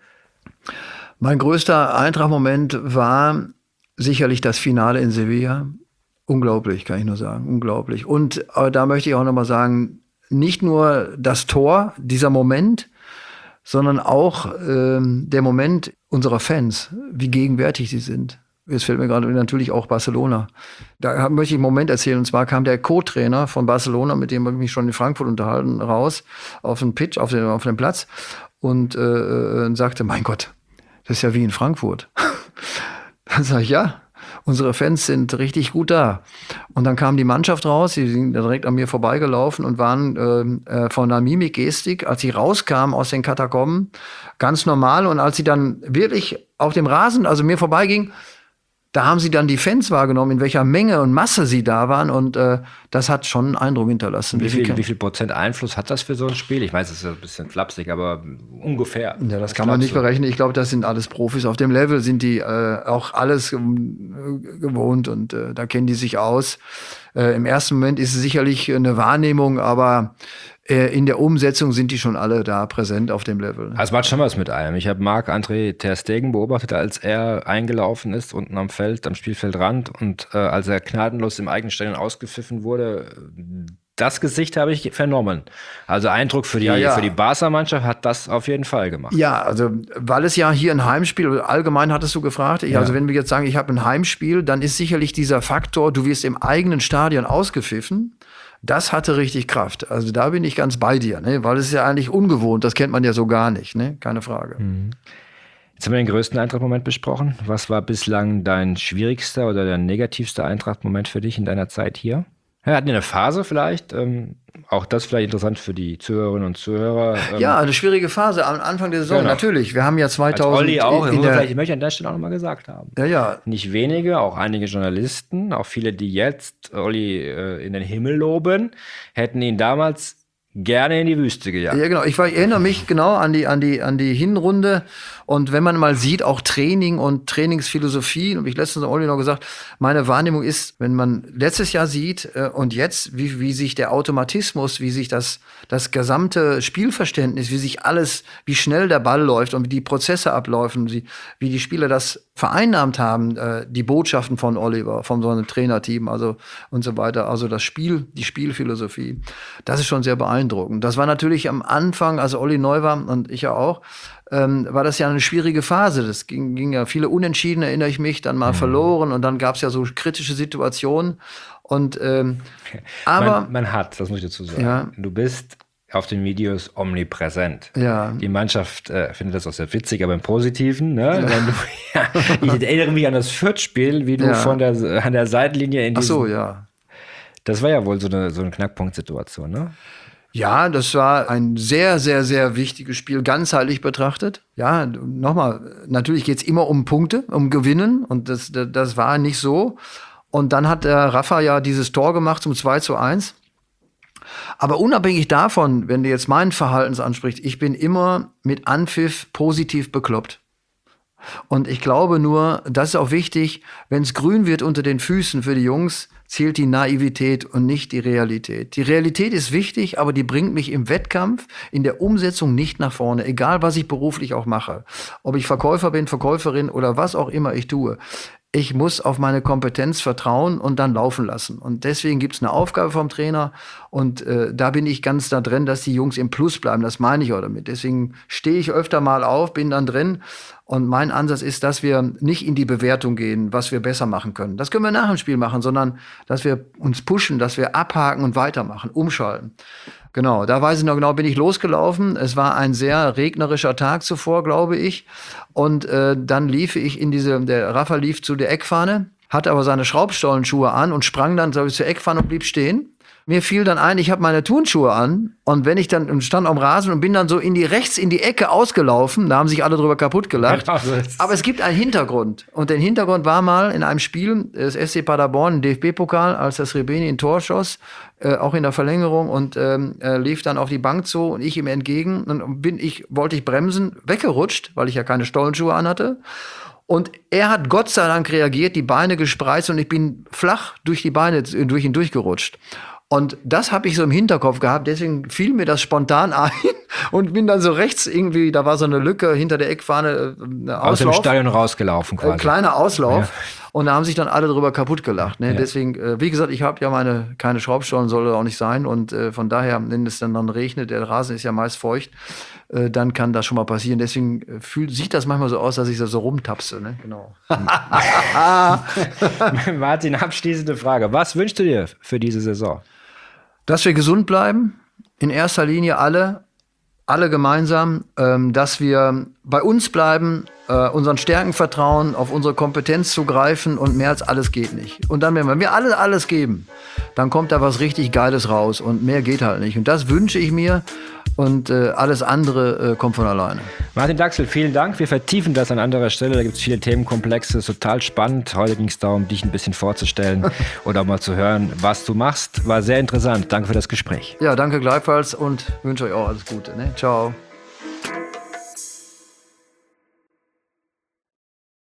[SPEAKER 1] Mein größter Eintracht-Moment war sicherlich das Finale in Sevilla. Unglaublich, kann ich nur sagen, unglaublich. Und aber da möchte ich auch nochmal sagen, nicht nur das Tor, dieser Moment, sondern auch ähm, der Moment unserer Fans, wie gegenwärtig sie sind. Jetzt fällt mir gerade natürlich auch Barcelona. Da möchte ich einen Moment erzählen. Und zwar kam der Co-Trainer von Barcelona, mit dem habe ich mich schon in Frankfurt unterhalten, raus auf den Pitch, auf den, auf den Platz und äh, sagte, mein Gott, das ist ja wie in Frankfurt. Dann sage ich, ja. Unsere Fans sind richtig gut da. Und dann kam die Mannschaft raus, die sind direkt an mir vorbeigelaufen und waren äh, von der Mimik-Gestik, als sie rauskamen aus den Katakomben, ganz normal. Und als sie dann wirklich auf dem Rasen, also mir vorbeiging, da haben sie dann die Fans wahrgenommen, in welcher Menge und Masse sie da waren. Und äh, das hat schon einen Eindruck hinterlassen.
[SPEAKER 5] Wie viel, wie viel Prozent Einfluss hat das für so ein Spiel? Ich weiß, es ist ein bisschen flapsig, aber ungefähr.
[SPEAKER 1] Ja, das kann man nicht berechnen. Ich glaube, das sind alles Profis. Auf dem Level sind die äh, auch alles ähm, gewohnt und äh, da kennen die sich aus. Äh, Im ersten Moment ist es sicherlich eine Wahrnehmung, aber äh, in der Umsetzung sind die schon alle da präsent auf dem Level.
[SPEAKER 5] Also es macht schon was mit einem. Ich habe Marc-André ter Stegen beobachtet, als er eingelaufen ist, unten am Feld, am Spielfeldrand und äh, als er gnadenlos im eigenen Stadion ausgepfiffen wurde. Das Gesicht habe ich vernommen. Also Eindruck für die,
[SPEAKER 1] ja, ja.
[SPEAKER 5] für die Barca-Mannschaft hat das auf jeden Fall gemacht.
[SPEAKER 1] Ja, also weil es ja hier ein Heimspiel, allgemein hattest du gefragt, ich,
[SPEAKER 5] Ja.
[SPEAKER 1] also wenn wir jetzt sagen, ich habe ein Heimspiel, dann ist sicherlich dieser Faktor, du wirst im eigenen Stadion ausgepfiffen, das hatte richtig Kraft. Also da bin ich ganz bei dir, ne? Weil es ist ja eigentlich ungewohnt, das kennt man ja so gar nicht, ne? Keine Frage.
[SPEAKER 5] Mhm. Jetzt haben wir den größten Eintracht-Moment besprochen. Was war bislang dein schwierigster oder der negativste Eintracht-Moment für dich in deiner Zeit hier? Ja, hatten wir eine Phase vielleicht, ähm, auch das vielleicht interessant für die Zuhörerinnen und Zuhörer. Ähm,
[SPEAKER 1] Ja, eine schwierige Phase am Anfang der Saison,
[SPEAKER 5] Genau.
[SPEAKER 1] natürlich. Wir haben ja
[SPEAKER 5] als
[SPEAKER 1] zweitausend
[SPEAKER 5] Olli auch,
[SPEAKER 1] in
[SPEAKER 5] in
[SPEAKER 1] der,
[SPEAKER 5] vielleicht, ich möchte an der Stelle auch nochmal gesagt haben.
[SPEAKER 1] ja, ja,
[SPEAKER 5] Nicht wenige, auch einige Journalisten, auch viele, die jetzt Olli äh, in den Himmel loben, hätten ihn damals gerne in die Wüste gejagt.
[SPEAKER 1] Ja, genau. Ich, war, ich erinnere mich genau an die, an die, an die Hinrunde. Und wenn man mal sieht, auch Training und Trainingsphilosophie, und ich letztens Olli noch gesagt, meine Wahrnehmung ist, wenn man letztes Jahr sieht äh, und jetzt, wie, wie sich der Automatismus, wie sich das, das gesamte Spielverständnis, wie sich alles, wie schnell der Ball läuft und wie die Prozesse ablaufen, wie, wie die Spieler das vereinnahmt haben, äh, die Botschaften von Oliver, von so einem Trainerteam, also und so weiter, also das Spiel, die Spielphilosophie, das ist schon sehr beeindruckend. Das war natürlich am Anfang, also Olli neu war und ich ja auch, ähm, war das ja eine schwierige Phase. Das ging, ging ja viele Unentschieden, erinnere ich mich, dann mal mhm. verloren und dann gab es ja so kritische Situationen. Und ähm, aber
[SPEAKER 5] man, man hat, das muss ich dazu sagen,
[SPEAKER 1] ja.
[SPEAKER 5] du bist auf den Videos omnipräsent.
[SPEAKER 1] Ja.
[SPEAKER 5] Die Mannschaft äh, findet das auch sehr witzig, aber im Positiven. Ne? Ja. Wenn du, ja, ich erinnere mich an das Fürth-Spiel, wie du
[SPEAKER 1] ja.
[SPEAKER 5] von der, an der Seitenlinie in
[SPEAKER 1] Ach so,
[SPEAKER 5] diesen,
[SPEAKER 1] ja.
[SPEAKER 5] Das war ja wohl so eine, so eine Knackpunktsituation, ne?
[SPEAKER 1] Ja, das war ein sehr, sehr, sehr wichtiges Spiel, ganzheitlich betrachtet. Ja, nochmal, natürlich geht's immer um Punkte, um Gewinnen und das, das war nicht so. Und dann hat der Rafa ja dieses Tor gemacht zum zwei zu eins. Aber unabhängig davon, wenn du jetzt meinen Verhaltens ansprichst, ich bin immer mit Anpfiff positiv bekloppt. Und ich glaube nur, das ist auch wichtig, wenn es grün wird unter den Füßen für die Jungs, zählt die Naivität und nicht die Realität. Die Realität ist wichtig, aber die bringt mich im Wettkampf, in der Umsetzung nicht nach vorne, egal was ich beruflich auch mache. Ob ich Verkäufer bin, Verkäuferin oder was auch immer ich tue. Ich muss auf meine Kompetenz vertrauen und dann laufen lassen. Und deswegen gibt es eine Aufgabe vom Trainer. Und äh, da bin ich ganz da drin, dass die Jungs im Plus bleiben. Das meine ich auch damit. Deswegen stehe ich öfter mal auf, bin dann drin. Und mein Ansatz ist, dass wir nicht in die Bewertung gehen, was wir besser machen können. Das können wir nach dem Spiel machen, sondern dass wir uns pushen, dass wir abhaken und weitermachen, umschalten. Genau, da weiß ich noch genau, bin ich losgelaufen. Es war ein sehr regnerischer Tag zuvor, glaube ich. Und äh, dann lief ich in diese, der Rafa lief zu der Eckfahne, hatte aber seine Schraubstollenschuhe an und sprang dann, glaube ich, zur Eckfahne und blieb stehen. Mir fiel dann ein, ich habe meine Turnschuhe an und wenn ich dann und stand am Rasen und bin dann so in die rechts in die Ecke ausgelaufen, da haben sich alle drüber kaputt gelacht.
[SPEAKER 5] Ja, also das-
[SPEAKER 1] Aber es gibt einen Hintergrund und der Hintergrund war mal in einem Spiel des S C Paderborn im D F B-Pokal, als das Srebeni ein Tor schoss, äh, auch in der Verlängerung und ähm, äh, lief dann auf die Bank zu und ich ihm entgegen und bin ich wollte ich bremsen, weggerutscht, weil ich ja keine Stollenschuhe anhatte. Und er hat Gott sei Dank reagiert, die Beine gespreizt und ich bin flach durch die Beine durch ihn durchgerutscht. Und das habe ich so im Hinterkopf gehabt, deswegen fiel mir das spontan ein und bin dann so rechts irgendwie, da war so eine Lücke hinter der Eckfahne, äh,
[SPEAKER 5] Aus dem
[SPEAKER 1] Auslauf,
[SPEAKER 5] Stadion rausgelaufen
[SPEAKER 1] äh,
[SPEAKER 5] quasi.
[SPEAKER 1] kleiner Auslauf.
[SPEAKER 5] Ja.
[SPEAKER 1] Und da haben sich dann alle drüber kaputt gelacht. Ne?
[SPEAKER 5] Ja.
[SPEAKER 1] Deswegen, äh, wie gesagt, ich habe ja meine, keine Schraubstollen, soll auch nicht sein. Und äh, von daher, wenn es dann, dann regnet, der Rasen ist ja meist feucht, äh, dann kann das schon mal passieren. Deswegen äh, fühlt, sieht das manchmal so aus, dass ich da so rumtapse. Ne? Genau.
[SPEAKER 5] Martin, abschließende Frage. Was wünschst du dir für diese Saison?
[SPEAKER 1] Dass wir gesund bleiben, in erster Linie alle, alle gemeinsam, ähm, dass wir bei uns bleiben, äh, unseren Stärken vertrauen, auf unsere Kompetenz zugreifen und mehr als alles geht nicht. Und dann, wenn wir alle alles geben, dann kommt da was richtig Geiles raus und mehr geht halt nicht. Und das wünsche ich mir und äh, alles andere äh, kommt von alleine.
[SPEAKER 5] Martin Daxel, vielen Dank. Wir vertiefen das an anderer Stelle. Da gibt es viele Themenkomplexe. Ist total spannend. Heute ging es darum, dich ein bisschen vorzustellen oder mal zu hören, was du machst. War sehr interessant. Danke für das Gespräch.
[SPEAKER 1] Ja, danke gleichfalls und wünsche euch auch alles Gute. Ne? Ciao.